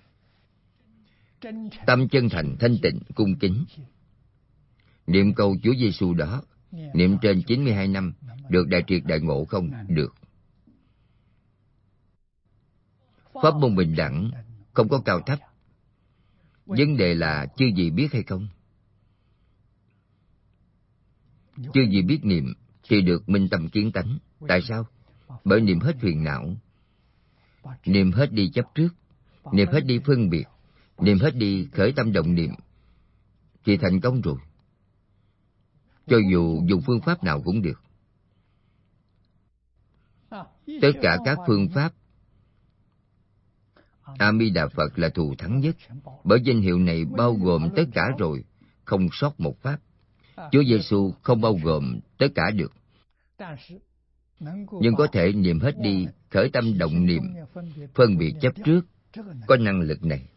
Tâm chân thành thanh tịnh cung kính. Niệm câu Chúa Giêsu đó niệm trên chín mươi hai năm, được đại triệt đại ngộ không? Được. Pháp môn bình đẳng, không có cao thấp. Vấn đề là chư vị biết hay không? Chư vị biết niệm thì được minh tâm kiến tánh. Tại sao? Bởi niệm hết phiền não, niệm hết đi chấp trước, niệm hết đi phân biệt, niệm hết đi khởi tâm động niệm, thì thành công rồi. Cho dù dùng phương pháp nào cũng được. Tất cả các phương pháp, A Di Đà Phật là thù thắng nhất. Bởi danh hiệu này bao gồm tất cả rồi, không sót một pháp. Chúa Giêsu không bao gồm tất cả được, nhưng có thể niệm hết đi khởi tâm động niệm, phân biệt chấp trước, có năng lực này.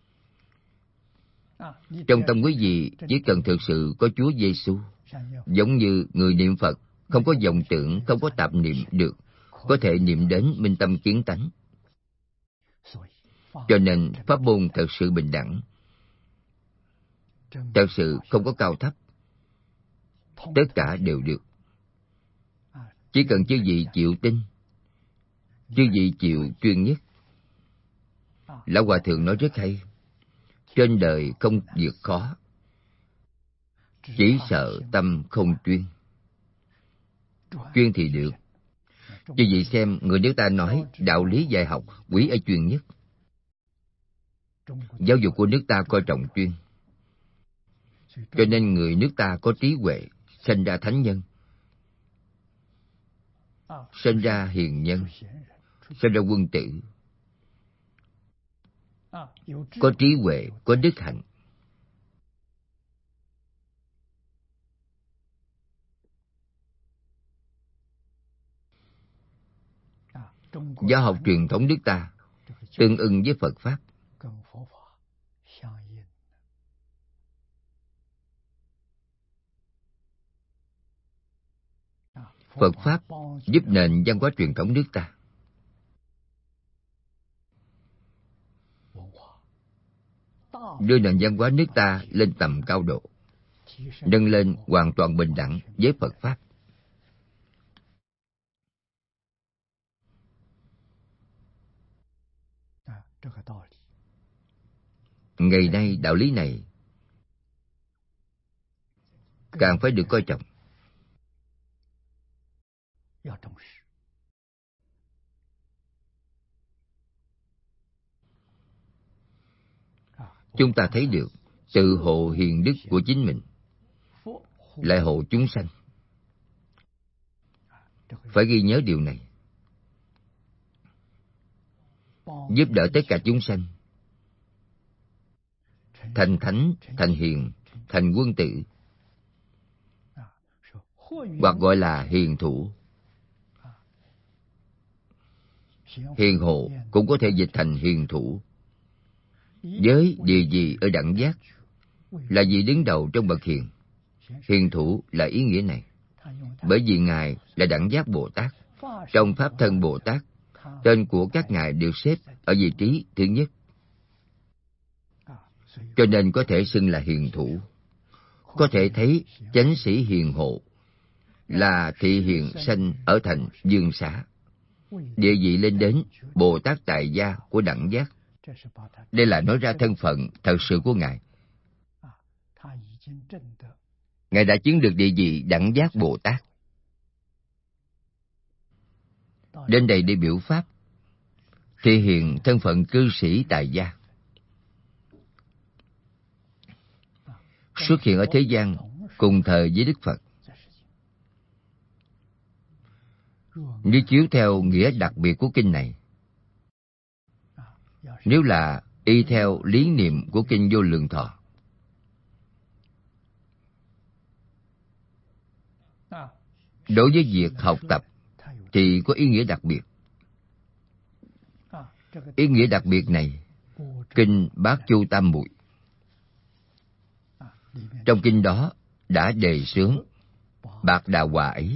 Trong tâm quý vị chỉ cần thực sự có Chúa Giêsu, giống như người niệm Phật, không có vọng tưởng, không có tạp niệm được, có thể niệm đến minh tâm kiến tánh. Cho nên pháp môn thật sự bình đẳng, thật sự không có cao thấp, tất cả đều được. Chỉ cần chư vị chịu tin, chư vị chịu chuyên nhất. Lão Hòa Thượng nói rất hay, trên đời không việc khó, chỉ sợ tâm không chuyên. Chuyên thì được. Chư vị xem, người nước ta nói đạo lý dạy học quý ở chuyên nhất. Giáo dục của nước ta coi trọng chuyên, cho nên người nước ta có trí huệ, sinh ra thánh nhân, sinh ra hiền nhân, sinh ra quân tử, có trí huệ, có đức hạnh. Giáo học truyền thống nước ta tương ưng với Phật Pháp. Phật Pháp giúp nền văn hóa truyền thống nước ta. Đưa nền văn hóa nước ta lên tầm cao độ, nâng lên hoàn toàn bình đẳng với Phật Pháp. Ngày nay đạo lý này càng phải được coi trọng. Chúng ta thấy được tự hộ hiền đức của chính mình, lại hộ chúng sanh. Phải ghi nhớ điều này. Giúp đỡ tất cả chúng sanh thành thánh, thành hiền, thành quân tử, hoặc gọi là hiền thủ. Hiền hộ cũng có thể dịch thành hiền thủ. Với địa vị ở đẳng giác, là vị đứng đầu trong bậc hiền. Hiền thủ là ý nghĩa này. Bởi vì Ngài là đẳng giác Bồ Tát. Trong Pháp Thân Bồ Tát, tên của các Ngài đều xếp ở vị trí thứ nhất. Cho nên có thể xưng là hiền thủ. Có thể thấy chánh sĩ hiền hộ là thị hiền sanh ở thành Dương Xá. Địa vị lên đến Bồ Tát tại gia của đẳng giác. Đây là nói ra thân phận thật sự của Ngài. Ngài đã chứng được địa vị đẳng giác Bồ Tát. Đến đây để biểu pháp, thể hiện thân phận cư sĩ tại gia. Xuất hiện ở thế gian cùng thời với Đức Phật. Nếu chiếu theo nghĩa đặc biệt của kinh này, nếu là y theo lý niệm của kinh Vô Lượng Thọ, đối với việc học tập thì có ý nghĩa đặc biệt. Ý nghĩa đặc biệt này, kinh Bát Chu Tam Muội, trong kinh đó đã đề xướng Bạc Đà Hòa ấy.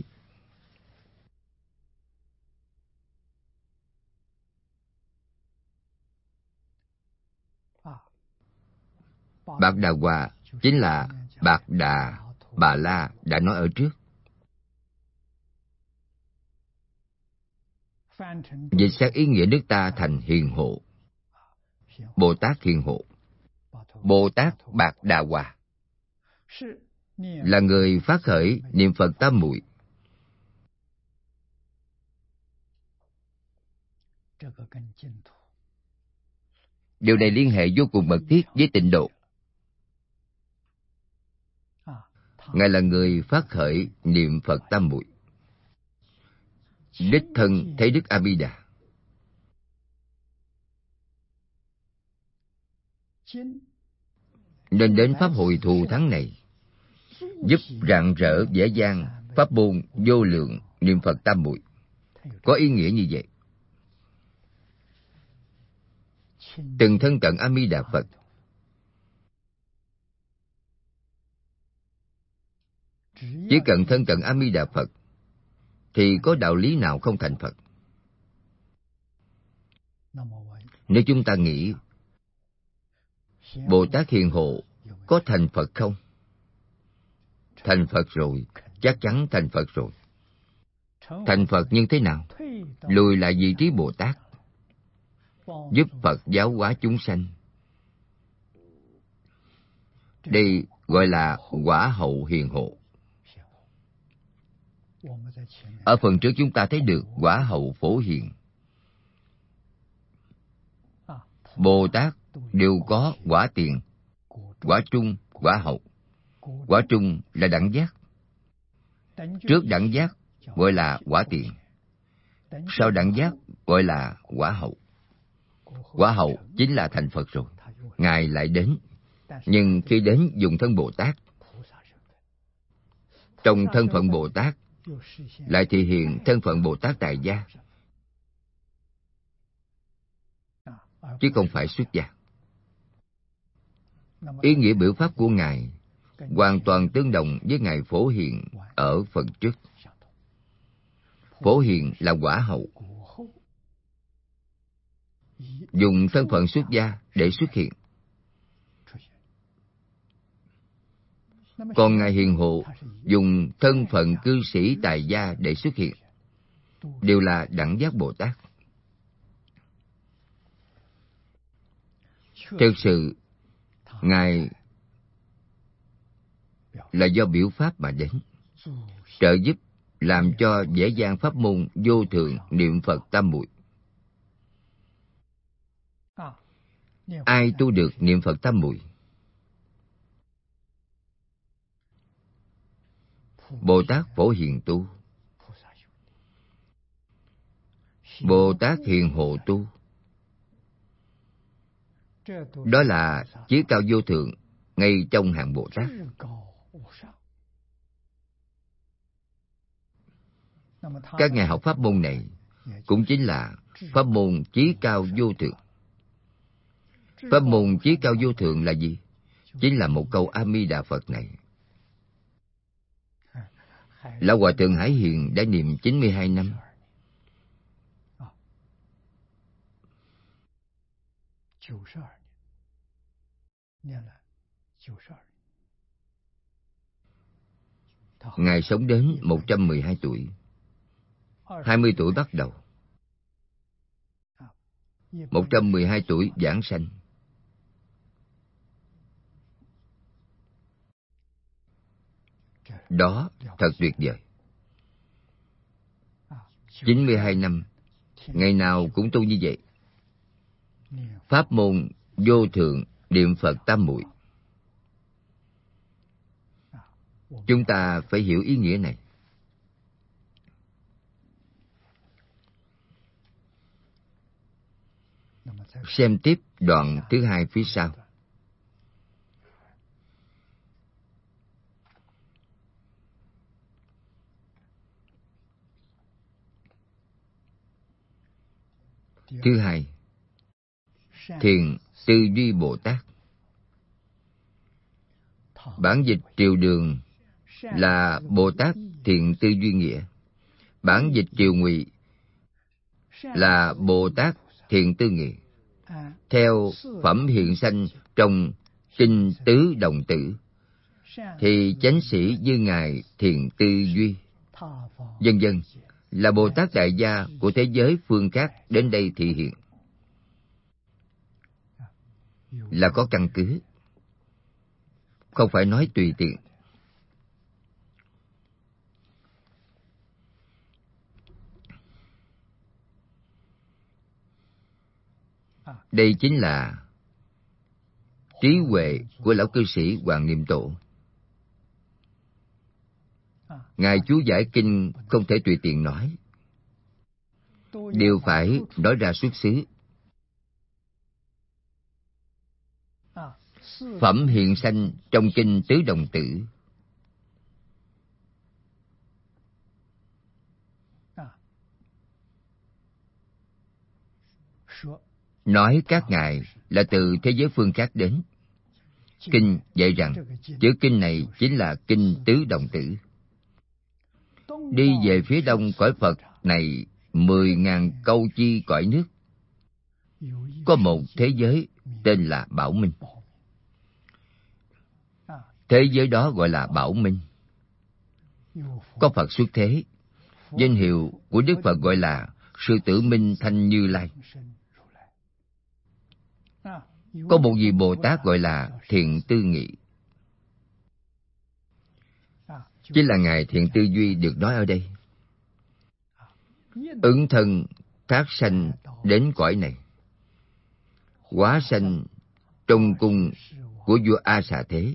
Bạc Đà Hòa chính là Bạc Đà Bà La đã nói ở trước. Dịch sang ý nghĩa nước ta thành hiền hộ. Bồ Tát hiền hộ. Bồ Tát Bạc Đà Hòa là người phát khởi niệm Phật tam muội. Điều này liên hệ vô cùng mật thiết với tịnh độ. Ngài là người phát khởi niệm Phật tam muội. Đích thân thấy Đức A Di Đà. Nên đến pháp hội thù thắng này, giúp rạng rỡ dễ dàng pháp môn vô lượng niệm Phật tam muội. Có ý nghĩa như vậy. Từng thân cận A Di Đà Phật, chỉ cần thân cận A Di Đà Phật thì có đạo lý nào không thành Phật? Nếu chúng ta nghĩ Bồ Tát hiền hộ có thành Phật không? Thành Phật rồi, chắc chắn thành Phật rồi. Thành Phật như thế nào? Lùi lại vị trí Bồ Tát, giúp Phật giáo hóa chúng sanh. Đây gọi là quả hậu hiền hộ. Ở phần trước chúng ta thấy được quả hậu phổ hiền. Bồ Tát đều có quả tiền, quả trung, quả hậu. Quả trung là đẳng giác. Trước đẳng giác gọi là quả tiền, sau đẳng giác gọi là quả hậu. Quả hậu chính là thành Phật rồi. Ngài lại đến, nhưng khi đến dùng thân Bồ Tát. Trong thân phận Bồ Tát lại thể hiện thân phận Bồ Tát tại gia, chứ không phải xuất gia. Ý nghĩa biểu pháp của Ngài hoàn toàn tương đồng với Ngài Phổ Hiền ở phần trước. Phổ Hiền là quả hậu, dùng thân phận xuất gia để xuất hiện. Còn Ngài Hiền Hộ dùng thân phận cư sĩ tại gia để xuất hiện, đều là đẳng giác Bồ Tát. Thực sự, Ngài là do biểu pháp mà đến, trợ giúp làm cho dễ dàng pháp môn vô thượng niệm Phật tam muội. Ai tu được niệm Phật tam muội? Bồ Tát Phổ Hiền tu, Bồ Tát Hiền Hộ tu. Đó là chí cao vô thượng ngay trong hạng Bồ Tát. Các ngài học pháp môn này cũng chính là pháp môn chí cao vô thượng. Pháp môn chí cao vô thượng là gì? Chính là một câu A Di Đà Phật này. Lão Hòa Thượng Hải Hiền đã niệm chín mươi hai năm. Ngài sống đến một trăm mười hai tuổi. hai mươi tuổi bắt đầu. một trăm mười hai tuổi giảng sanh. Đó thật tuyệt vời. chín mươi hai năm, ngày nào cũng tu như vậy. Pháp môn vô thượng niệm Phật tam muội. Chúng ta phải hiểu ý nghĩa này. Xem tiếp đoạn thứ hai phía sau. Thứ hai, Thiền Tư Duy Bồ Tát. Bản dịch triều Đường là Bồ Tát Thiện Tư Duy Nghĩa. Bản dịch triều Ngụy là Bồ Tát Thiện Tư Nghĩa. Theo phẩm hiện sanh trong Kinh Tứ Đồng Tử thì chánh sĩ như Ngài Thiện Tư Duy, vân vân, là Bồ Tát Đại Gia của thế giới phương khác đến đây thị hiện, là có căn cứ, không phải nói tùy tiện. Đây chính là trí huệ của lão cư sĩ Hoàng Niệm Tổ. Ngài chú giải kinh không thể tùy tiện nói, đều phải nói ra xuất xứ. Phẩm hiện sanh trong kinh Tứ Đồng Tử. Nói các ngài là từ thế giới phương khác đến. Kinh dạy rằng chữ kinh này chính là kinh Tứ Đồng Tử. Đi về phía đông cõi Phật này mười ngàn câu chi cõi nước, có một thế giới tên là Bảo Minh. Thế giới đó gọi là Bảo Minh. Có Phật xuất thế, danh hiệu của Đức Phật gọi là Sư Tử Minh Thanh Như Lai. Có một vị Bồ Tát gọi là Thiện Tư Nghị, chính là ngài Thiện Tư Duy được nói ở đây. Ứng thân thác sanh đến cõi này, hóa sanh trong cung của vua A Xà Thế.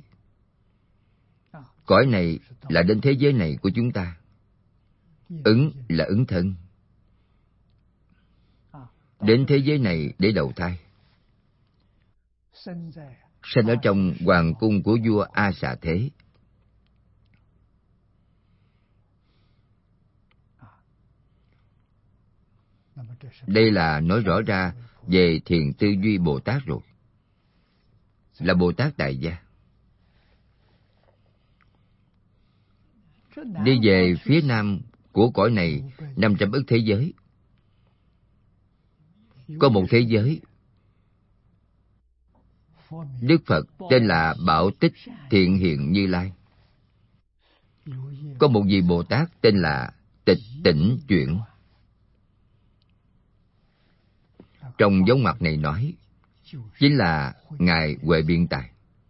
Cõi này là đến thế giới này của chúng ta. Ứng là ứng thân, đến thế giới này để đầu thai. Sanh ở trong hoàng cung của vua A Xà Thế. Đây là nói rõ ra về Thiện Tư Duy Bồ Tát rồi, là Bồ Tát Đại Gia. Đi về phía nam của cõi này năm trăm ức thế giới, có một thế giới Đức Phật tên là Bảo Tích Thiện Hiện Như Lai. Có một vị Bồ Tát tên là Tịch Tỉnh Chuyển. Trong dấu ngoặc này nói chính là ngài Huệ Biện Tài,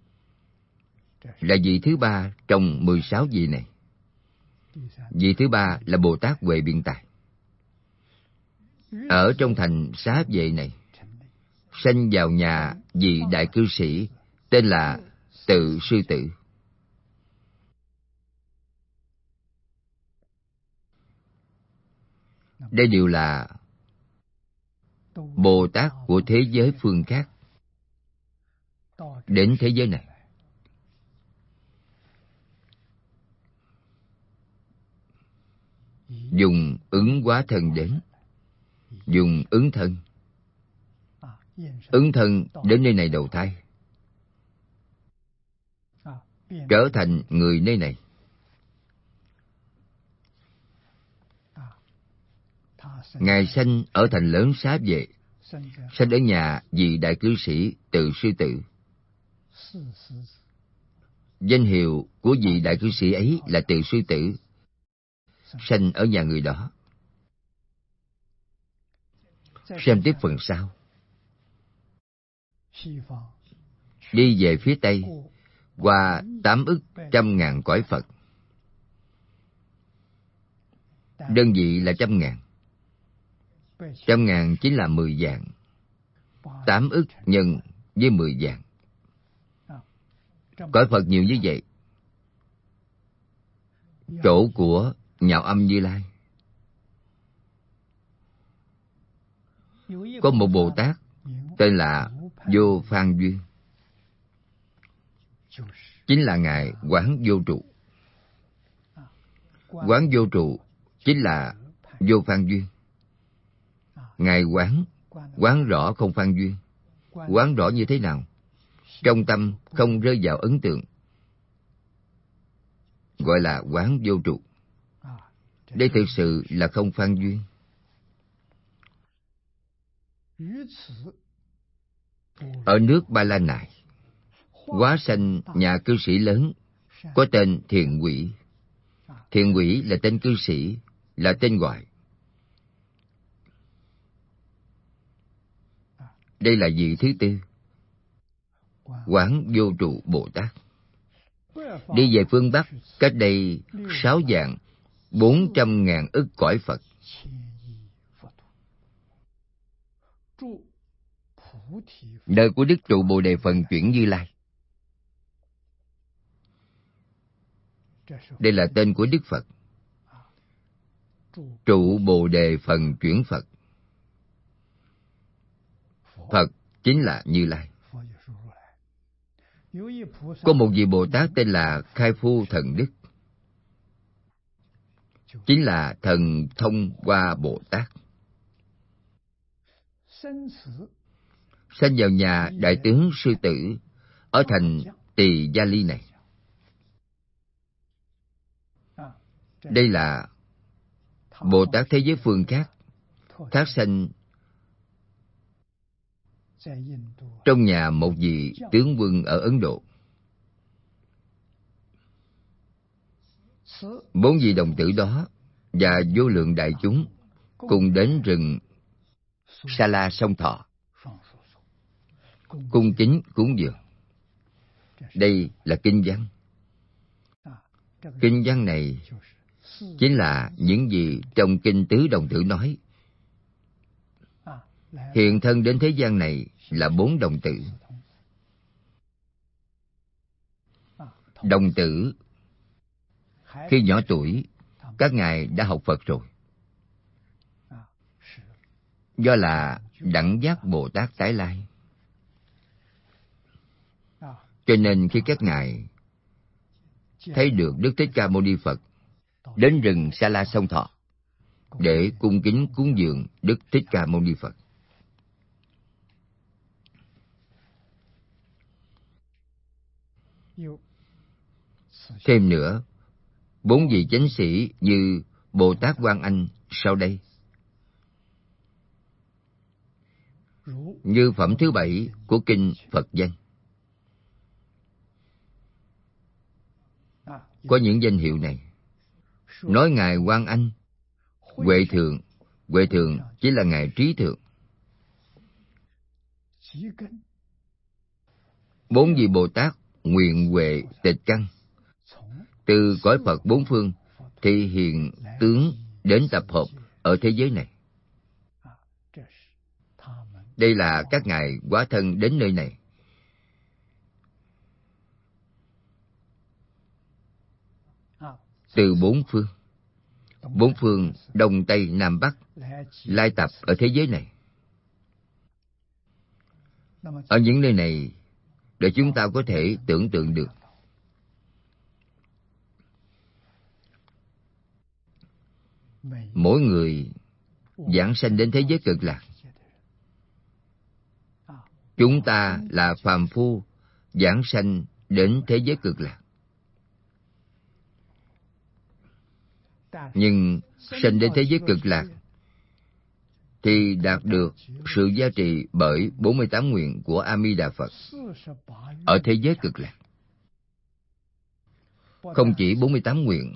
là vị thứ ba trong mười sáu vị này. Vị thứ ba là Bồ Tát Huệ Biện Tài. Ở trong thành Xá Vệ này, sanh vào nhà vị đại cư sĩ tên là Tự Sư Tử. Đây đều là Bồ Tát của thế giới phương khác đến thế giới này. Dùng ứng hóa thân đến, dùng ứng thân, ứng thân đến nơi này đầu thai, trở thành người nơi này. Ngài sanh ở thành lớn Xá Vệ, sanh ở nhà vị đại cư sĩ Tự Sư Tử. Danh hiệu của vị đại cư sĩ ấy là Tự Sư Tử, sanh ở nhà người đó. Xem tiếp phần sau. Đi về phía Tây, qua tám ức trăm ngàn cõi Phật. Đơn vị là trăm ngàn. Trăm ngàn chính là mười vạn. Tám ức nhân với mười vạn. Cõi Phật nhiều như vậy. Chỗ của Nhạo Âm Như Lai. Có một Bồ Tát tên là Vô Phan Duyên, chính là ngài Quán Vô Trụ. Quán Vô Trụ chính là Vô Phan Duyên. Ngài quán, quán rõ không phan duyên. Quán rõ như thế nào? Trong tâm không rơi vào ấn tượng, gọi là quán vô trụ. Đây thực sự là không phan duyên. Ở nước Ba La Nại, hóa sanh nhà cư sĩ lớn có tên Thiện Quỷ. Thiện Quỷ là tên cư sĩ, là tên gọi. Đây là vị thứ tư, Quán Vô Trụ Bồ Tát. Đi về phương Bắc, cách đây sáu vạn bốn trăm ngàn ức cõi Phật. Nơi của Đức Trụ Bồ Đề Phần Chuyển Như Lai. Đây là tên của Đức Phật. Trụ Bồ Đề Phần Chuyển Phật. Phật chính là Như Lai. Có một vị Bồ Tát tên là Khai Phu Thần Đức, chính là Thần Thông Hoa Bồ Tát. Sanh vào nhà đại tướng sư tử ở thành Tỳ Gia Ly này. Đây là Bồ Tát thế giới phương khác, thác sanh trong nhà một vị tướng quân ở Ấn Độ. Bốn vị đồng tử đó và vô lượng đại chúng cùng đến rừng Sa La Sông Thọ, cung kính cúng dường. Đây là kinh văn. Kinh văn này chính là những gì trong kinh Tứ Đồng Tử nói. Hiện thân đến thế gian này là bốn đồng tử. Đồng tử, khi nhỏ tuổi, các ngài đã học Phật rồi. Do là Đẳng Giác Bồ Tát tái lai, cho nên khi các ngài thấy được Đức Thích Ca Mâu Ni Phật đến rừng Sa La Sông Thọ để cung kính cúng dường Đức Thích Ca Mâu Ni Phật. Thêm nữa, bốn vị chánh sĩ như Bồ Tát Quan Anh sau đây, như phẩm thứ bảy của kinh Phật Danh. Có những danh hiệu này. Nói Ngài Quan Anh, Huệ Thượng. Huệ Thượng chỉ là Ngài Trí Thượng. Bốn vị Bồ Tát nguyện huệ tịch căn, từ cõi Phật bốn phương thì hiện tướng đến tập hợp ở thế giới này. Đây là các ngài hóa thân đến nơi này. Từ bốn phương, bốn phương Đông Tây Nam Bắc lai tập ở thế giới này. Ở những nơi này để chúng ta có thể tưởng tượng được. Mỗi người giảng sanh đến thế giới Cực Lạc. Chúng ta là phàm phu giảng sanh đến thế giới Cực Lạc. Nhưng sanh đến thế giới Cực Lạc thì đạt được sự gia trì bởi bốn mươi tám nguyện của A Di Đà Phật ở thế giới Cực Lạc. Không chỉ bốn mươi tám nguyện,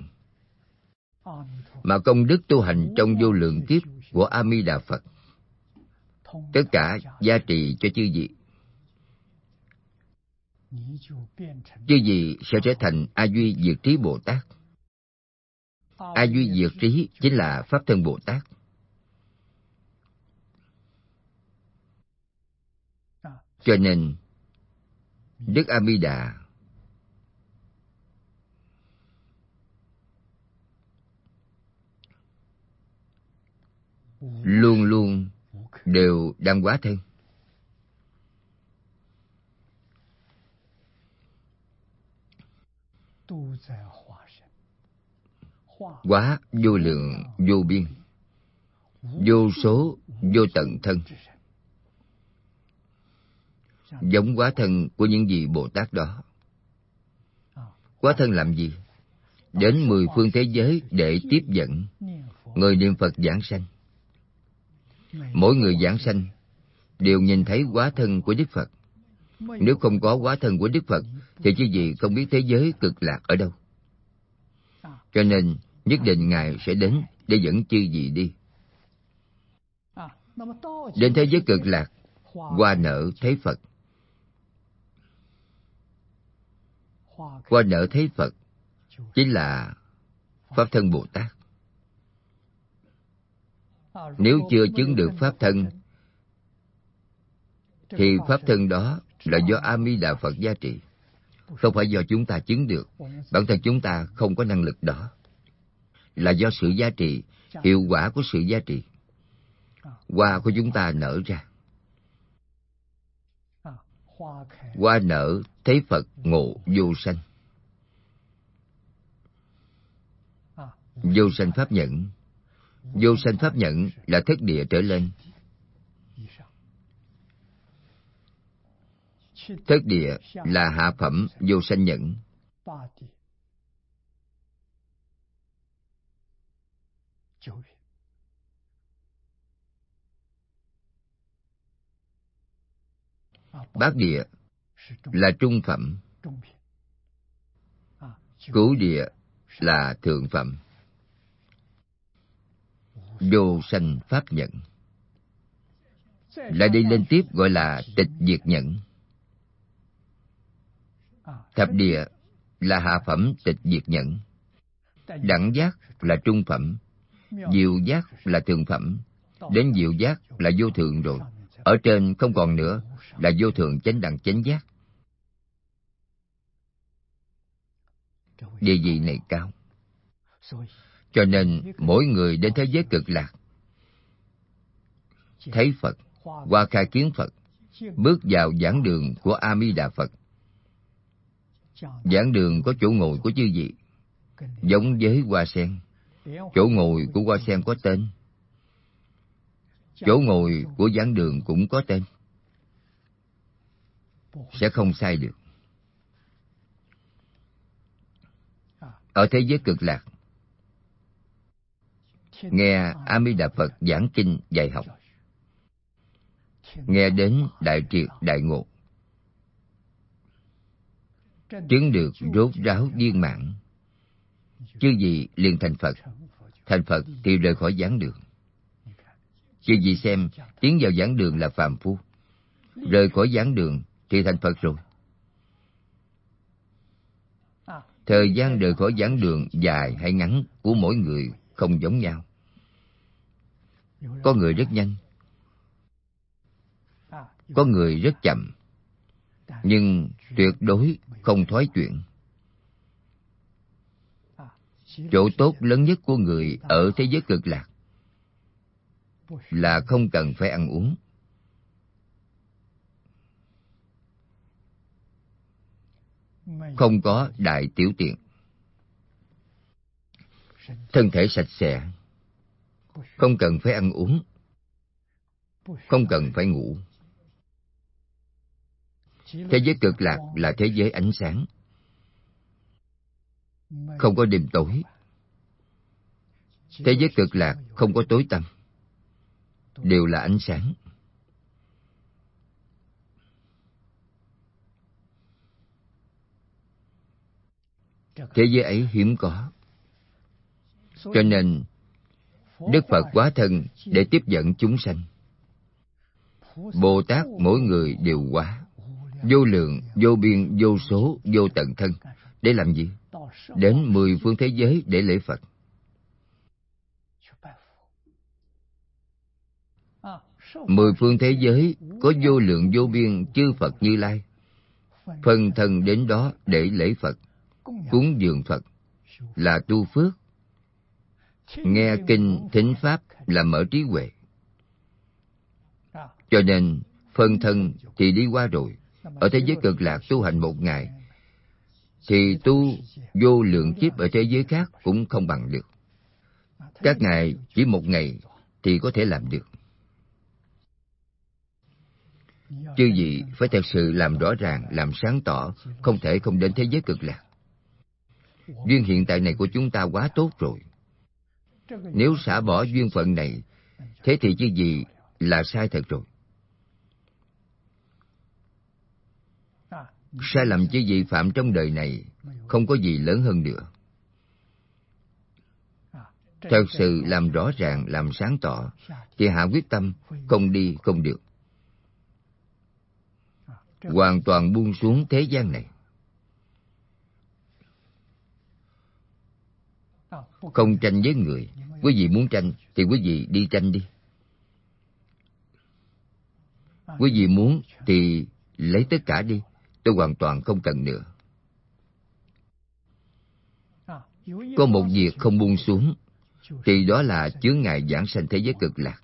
mà công đức tu hành trong vô lượng kiếp của A Di Đà Phật tất cả gia trì cho chư vị. Chư vị sẽ trở thành A Duy Diệt Trí Bồ Tát. A Duy Diệt Trí chính là Pháp Thân Bồ Tát. Cho nên Đức A Di Đà luôn luôn đều đang hóa thân. Hóa vô lượng vô biên, vô số vô tận thân, giống hóa thân của những vị Bồ Tát đó. Hóa thân làm gì? Đến mười phương thế giới để tiếp dẫn người niệm Phật giảng sanh. Mỗi người giảng sanh đều nhìn thấy hóa thân của Đức Phật. Nếu không có hóa thân của Đức Phật thì chư vị không biết thế giới Cực Lạc ở đâu. Cho nên nhất định Ngài sẽ đến để dẫn chư vị đi. Đến thế giới Cực Lạc hoa nở thấy Phật. Hoa nở thấy Phật chính là Pháp thân Bồ Tát. Nếu chưa chứng được Pháp thân, thì Pháp thân đó là do A Di Đà Phật gia trì, không phải do chúng ta chứng được. Bản thân chúng ta không có năng lực đó, là do sự gia trì, hiệu quả của sự gia trì. Hoa của chúng ta nở ra. Hoa nở thấy Phật ngộ vô sanh. Vô sanh pháp nhẫn. Vô sanh pháp nhẫn là thất địa trở lên. Thất địa là hạ phẩm vô sanh nhẫn. Bát địa là trung phẩm. Cửu địa là thượng phẩm. Vô sanh pháp nhẫn. Lại đi lên tiếp gọi là tịch diệt nhẫn. Thập địa là hạ phẩm tịch diệt nhẫn. Đẳng giác là trung phẩm. Diệu giác là thượng phẩm. Đến diệu giác là vô thượng rồi. Ở trên không còn nữa, là vô thượng chánh đẳng chánh giác. Địa vị này cao. Cho nên mỗi người đến thế giới cực lạc, thấy Phật, qua khai kiến Phật, bước vào giảng đường của A Di Đà Phật. Giảng đường có chỗ ngồi của chư vị, giống với hoa sen. Chỗ ngồi của hoa sen có tên. Chỗ ngồi của giảng đường cũng có tên. Sẽ không sai được. Ở thế giới cực lạc, nghe A Di Đà Phật giảng kinh dạy học, nghe đến đại triệt đại ngộ, chứng được rốt ráo viên mãn, chư vị liền thành Phật. Thành Phật thì rời khỏi giảng đường. Chư vị xem, tiến vào giảng đường là phàm phu, rời khỏi giảng đường thì thành Phật rồi. Thời gian rời khỏi giảng đường dài hay ngắn của mỗi người không giống nhau. Có người rất nhanh, có người rất chậm, nhưng tuyệt đối không thoái chuyển. Chỗ tốt lớn nhất của người ở thế giới cực lạc là không cần phải ăn uống. Không có đại tiểu tiện. Thân thể sạch sẽ. Không cần phải ăn uống. Không cần phải ngủ. Thế giới cực lạc là thế giới ánh sáng. Không có đêm tối. Thế giới cực lạc không có tối tăm. Đều là ánh sáng. Thế giới ấy hiếm có. Cho nên Đức Phật hóa thân để tiếp dẫn chúng sanh. Bồ Tát mỗi người đều hóa, vô lượng, vô biên, vô số, vô tận thân. Để làm gì? Đến mười phương thế giới để lễ Phật. Mười phương thế giới có vô lượng vô biên chư Phật Như Lai, phân thân đến đó để lễ Phật, cúng dường Phật, là tu phước. Nghe kinh thính pháp là mở trí huệ. Cho nên phân thân thì đi qua rồi. Ở thế giới cực lạc tu hành một ngày, thì tu vô lượng kiếp ở thế giới khác cũng không bằng được. Các ngài chỉ một ngày thì có thể làm được. Chư vị phải thật sự làm rõ ràng, làm sáng tỏ, không thể không đến thế giới cực lạc. Duyên hiện tại này của chúng ta quá tốt rồi. Nếu xả bỏ duyên phận này, thế thì chư vị là sai thật rồi. Sai lầm chư vị phạm trong đời này không có gì lớn hơn nữa. Thật sự làm rõ ràng, làm sáng tỏ, thì hạ quyết tâm, không đi không được. hoàn toàn buông xuống thế gian này. Không tranh với người. Quý vị muốn tranh thì quý vị đi tranh đi. Quý vị muốn thì lấy tất cả đi. Tôi hoàn toàn không cần nữa. Có một việc không buông xuống thì đó là chướng ngại giảng sanh thế giới cực lạc.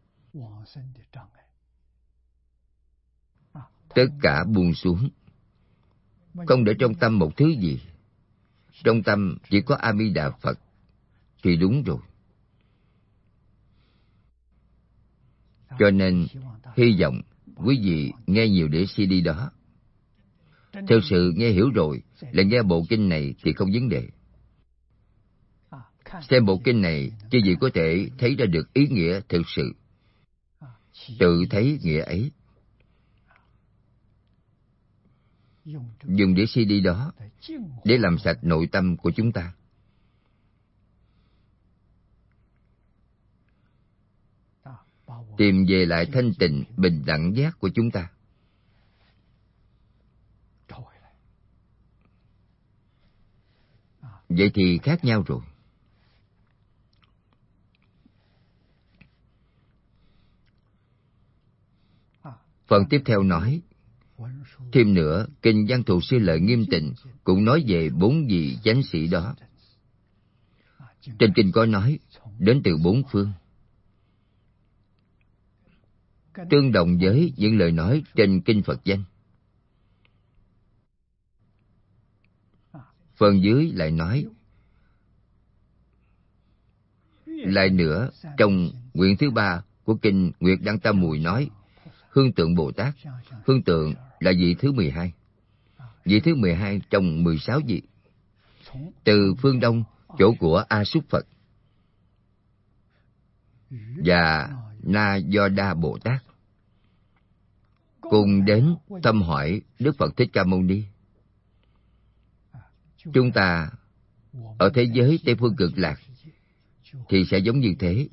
Tất cả buông xuống, không để trong tâm một thứ gì. Trong tâm chỉ có A Di Đà Phật thì đúng rồi. Cho nên hy vọng quý vị nghe nhiều đĩa xê đê đó. Thực sự nghe hiểu rồi là nghe bộ kinh này thì không vấn đề. Xem bộ kinh này chứ gì có thể thấy ra được ý nghĩa thực sự. Tự thấy nghĩa ấy. Dùng đĩa xê đê đó để làm sạch nội tâm của chúng ta. Tìm về lại thanh tịnh, bình đẳng giác của chúng ta. Vậy thì khác nhau rồi. Phần tiếp theo nói, thêm nữa, Kinh Văn Thù Sư Lợi Nghiêm Tịnh cũng nói về bốn vị chánh sĩ đó. Trên kinh có nói, đến từ bốn phương. Tương đồng với những lời nói trên Kinh Phật Danh. Phần dưới lại nói, lại nữa, trong quyển thứ ba của Kinh Nguyệt Đăng Tam Muội nói, Hương Tượng Bồ Tát. Hương Tượng là vị thứ mười hai. Vị thứ mười hai trong mười sáu vị. Từ phương Đông, chỗ của A Súc Phật và Na Do Đa Bồ Tát cùng đến thăm hỏi Đức Phật Thích Ca Mâu Ni. Chúng ta ở thế giới Tây Phương Cực Lạc thì sẽ giống như thế.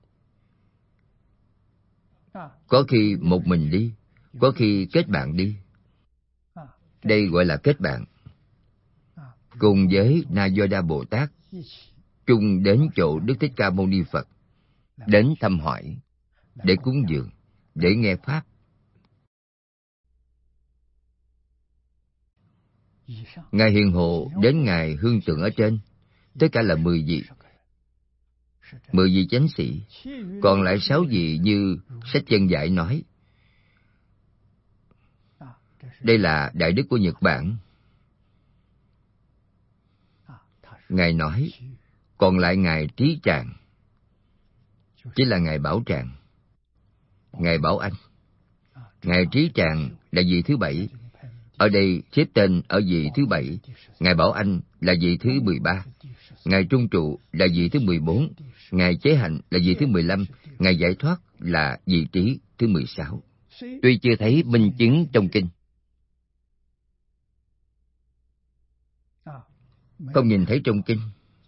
Có khi một mình đi, có khi kết bạn đi. Đây gọi là kết bạn. Cùng với Na Do Đa Bồ Tát chung đến chỗ Đức Thích Ca Mâu Ni Phật, đến thăm hỏi, để cúng dường, để nghe Pháp. Ngài Hiền Hộ đến Ngài Hương Tượng ở trên, tất cả là mười vị. Mười vị chánh sĩ, còn lại sáu vị như sách chân giải nói. Đây là Đại Đức của Nhật Bản. Ngài nói, còn lại Ngài Trí Tràng, chỉ là Ngài Bảo Tràng, Ngài Bảo Anh. Ngài Trí Tràng là vị thứ bảy. Ở đây xếp tên ở vị thứ bảy. Ngài Bảo Anh là vị thứ mười ba. Ngài Trung Trụ là vị thứ mười bốn. Ngài Chế Hạnh là vị thứ mười lăm. Ngài Giải Thoát là vị trí thứ mười sáu. Tuy chưa thấy minh chứng trong kinh, không nhìn thấy trong kinh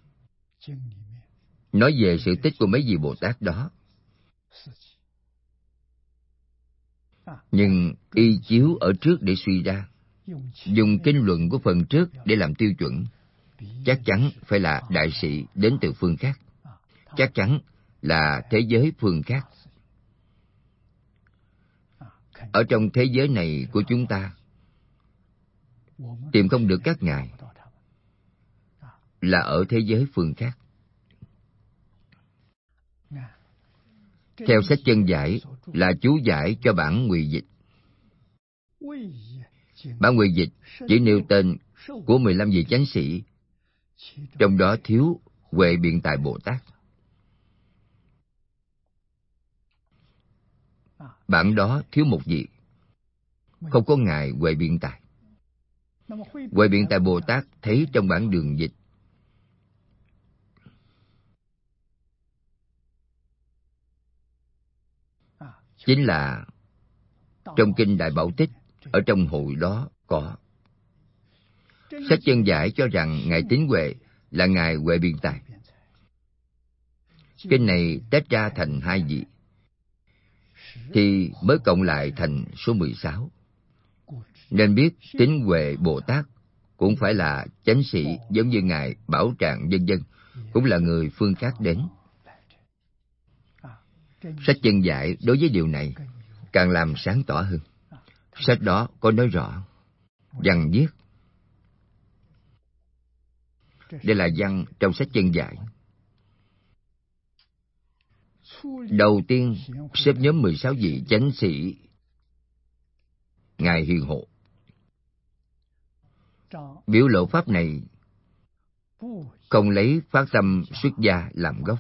nói về sự tích của mấy vị Bồ Tát đó, nhưng y chiếu ở trước để suy ra, dùng kinh luận của phần trước để làm tiêu chuẩn, chắc chắn phải là đại sĩ đến từ phương khác, chắc chắn là thế giới phương khác. Ở trong thế giới này của chúng ta, tìm không được các ngài, là ở thế giới phương khác. Theo sách chân giải là chú giải cho bản ngụy dịch. Bản ngụy dịch chỉ nêu tên của mười lăm vị chánh sĩ, trong đó thiếu Huệ Biện Tài Bồ Tát. Bản đó thiếu một vị, không có ngài Huệ Biện Tài. Huệ Biện Tài Bồ Tát thấy trong bản đường dịch. Chính là trong kinh Đại Bảo Tích, ở trong hội đó có. Sách chân giải cho rằng ngài Tín Huệ là ngài Huệ Biện Tài. Kinh này tách ra thành hai vị, thì mới cộng lại thành số mười sáu. Nên biết Tín Huệ Bồ Tát cũng phải là chánh sĩ giống như Ngài Bảo Tràng vân vân, cũng là người phương khác đến. Sách Chân Giải đối với điều này càng làm sáng tỏ hơn. Sách đó có nói rõ, văn viết. Đây là văn trong sách Chân Giải. Đầu tiên xếp nhóm mười sáu vị chánh sĩ Ngài hiền hộ. Biểu lộ pháp này không lấy phát tâm xuất gia làm gốc.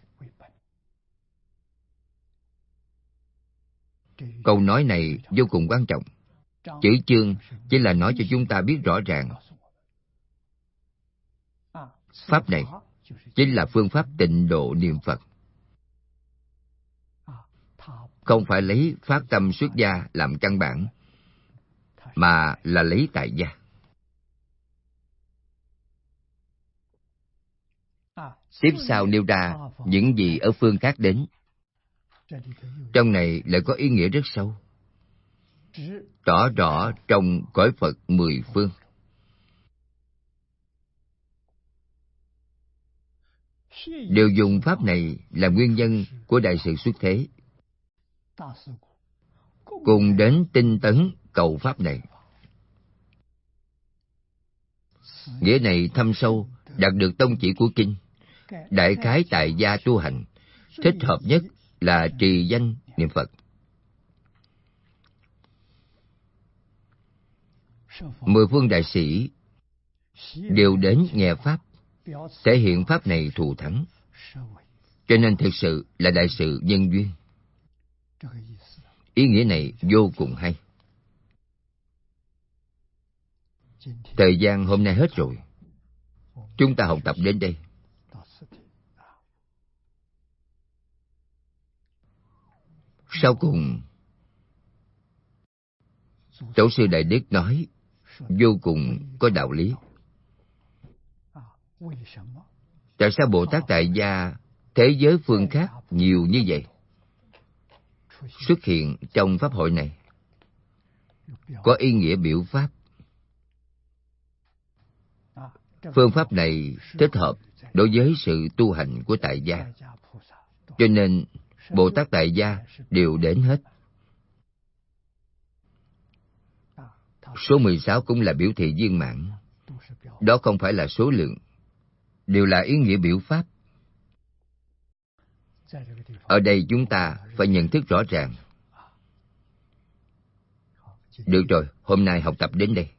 Câu nói này vô cùng quan trọng. Chữ chương chỉ là nói cho chúng ta biết rõ ràng pháp này chính là phương pháp tịnh độ niệm Phật, không phải lấy phát tâm xuất gia làm căn bản, mà là lấy tại gia. Tiếp sau nêu ra những gì ở phương khác đến. Trong này lại có ý nghĩa rất sâu, tỏ rõ trong cõi Phật mười phương. Đều dùng pháp này là nguyên nhân của đại sự xuất thế, cùng đến tinh tấn cầu pháp này. Nghĩa này thâm sâu, đạt được tông chỉ của kinh. Đại khái tại gia tu hành, thích hợp nhất là trì danh niệm Phật. Mười phương đại sĩ đều đến nghe pháp, thể hiện pháp này thù thắng, cho nên thực sự là đại sự nhân duyên. Ý nghĩa này vô cùng hay. Thời gian hôm nay hết rồi, chúng ta học tập đến đây. Sau cùng, Tổ sư Đại Đức nói vô cùng có đạo lý. Tại sao Bồ Tát tại gia thế giới phương khác nhiều như vậy xuất hiện trong pháp hội này? Có ý nghĩa biểu pháp. Phương pháp này thích hợp đối với sự tu hành của tại gia, cho nên Bồ Tát tại gia đều đến hết. Số mười sáu cũng là biểu thị viên mãn. Đó không phải là số lượng, đều là ý nghĩa biểu pháp. Ở đây chúng ta phải nhận thức rõ ràng. Được rồi, hôm nay học tập đến đây.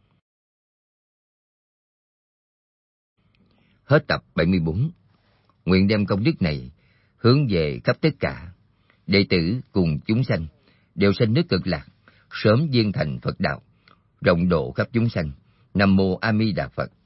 Hết tập bảy mươi bốn. Nguyện đem công đức này hướng về khắp tất cả đệ tử cùng chúng sanh, đều sanh nước Cực Lạc, sớm viên thành Phật đạo, rộng độ khắp chúng sanh. Nam mô A Di Đà Phật.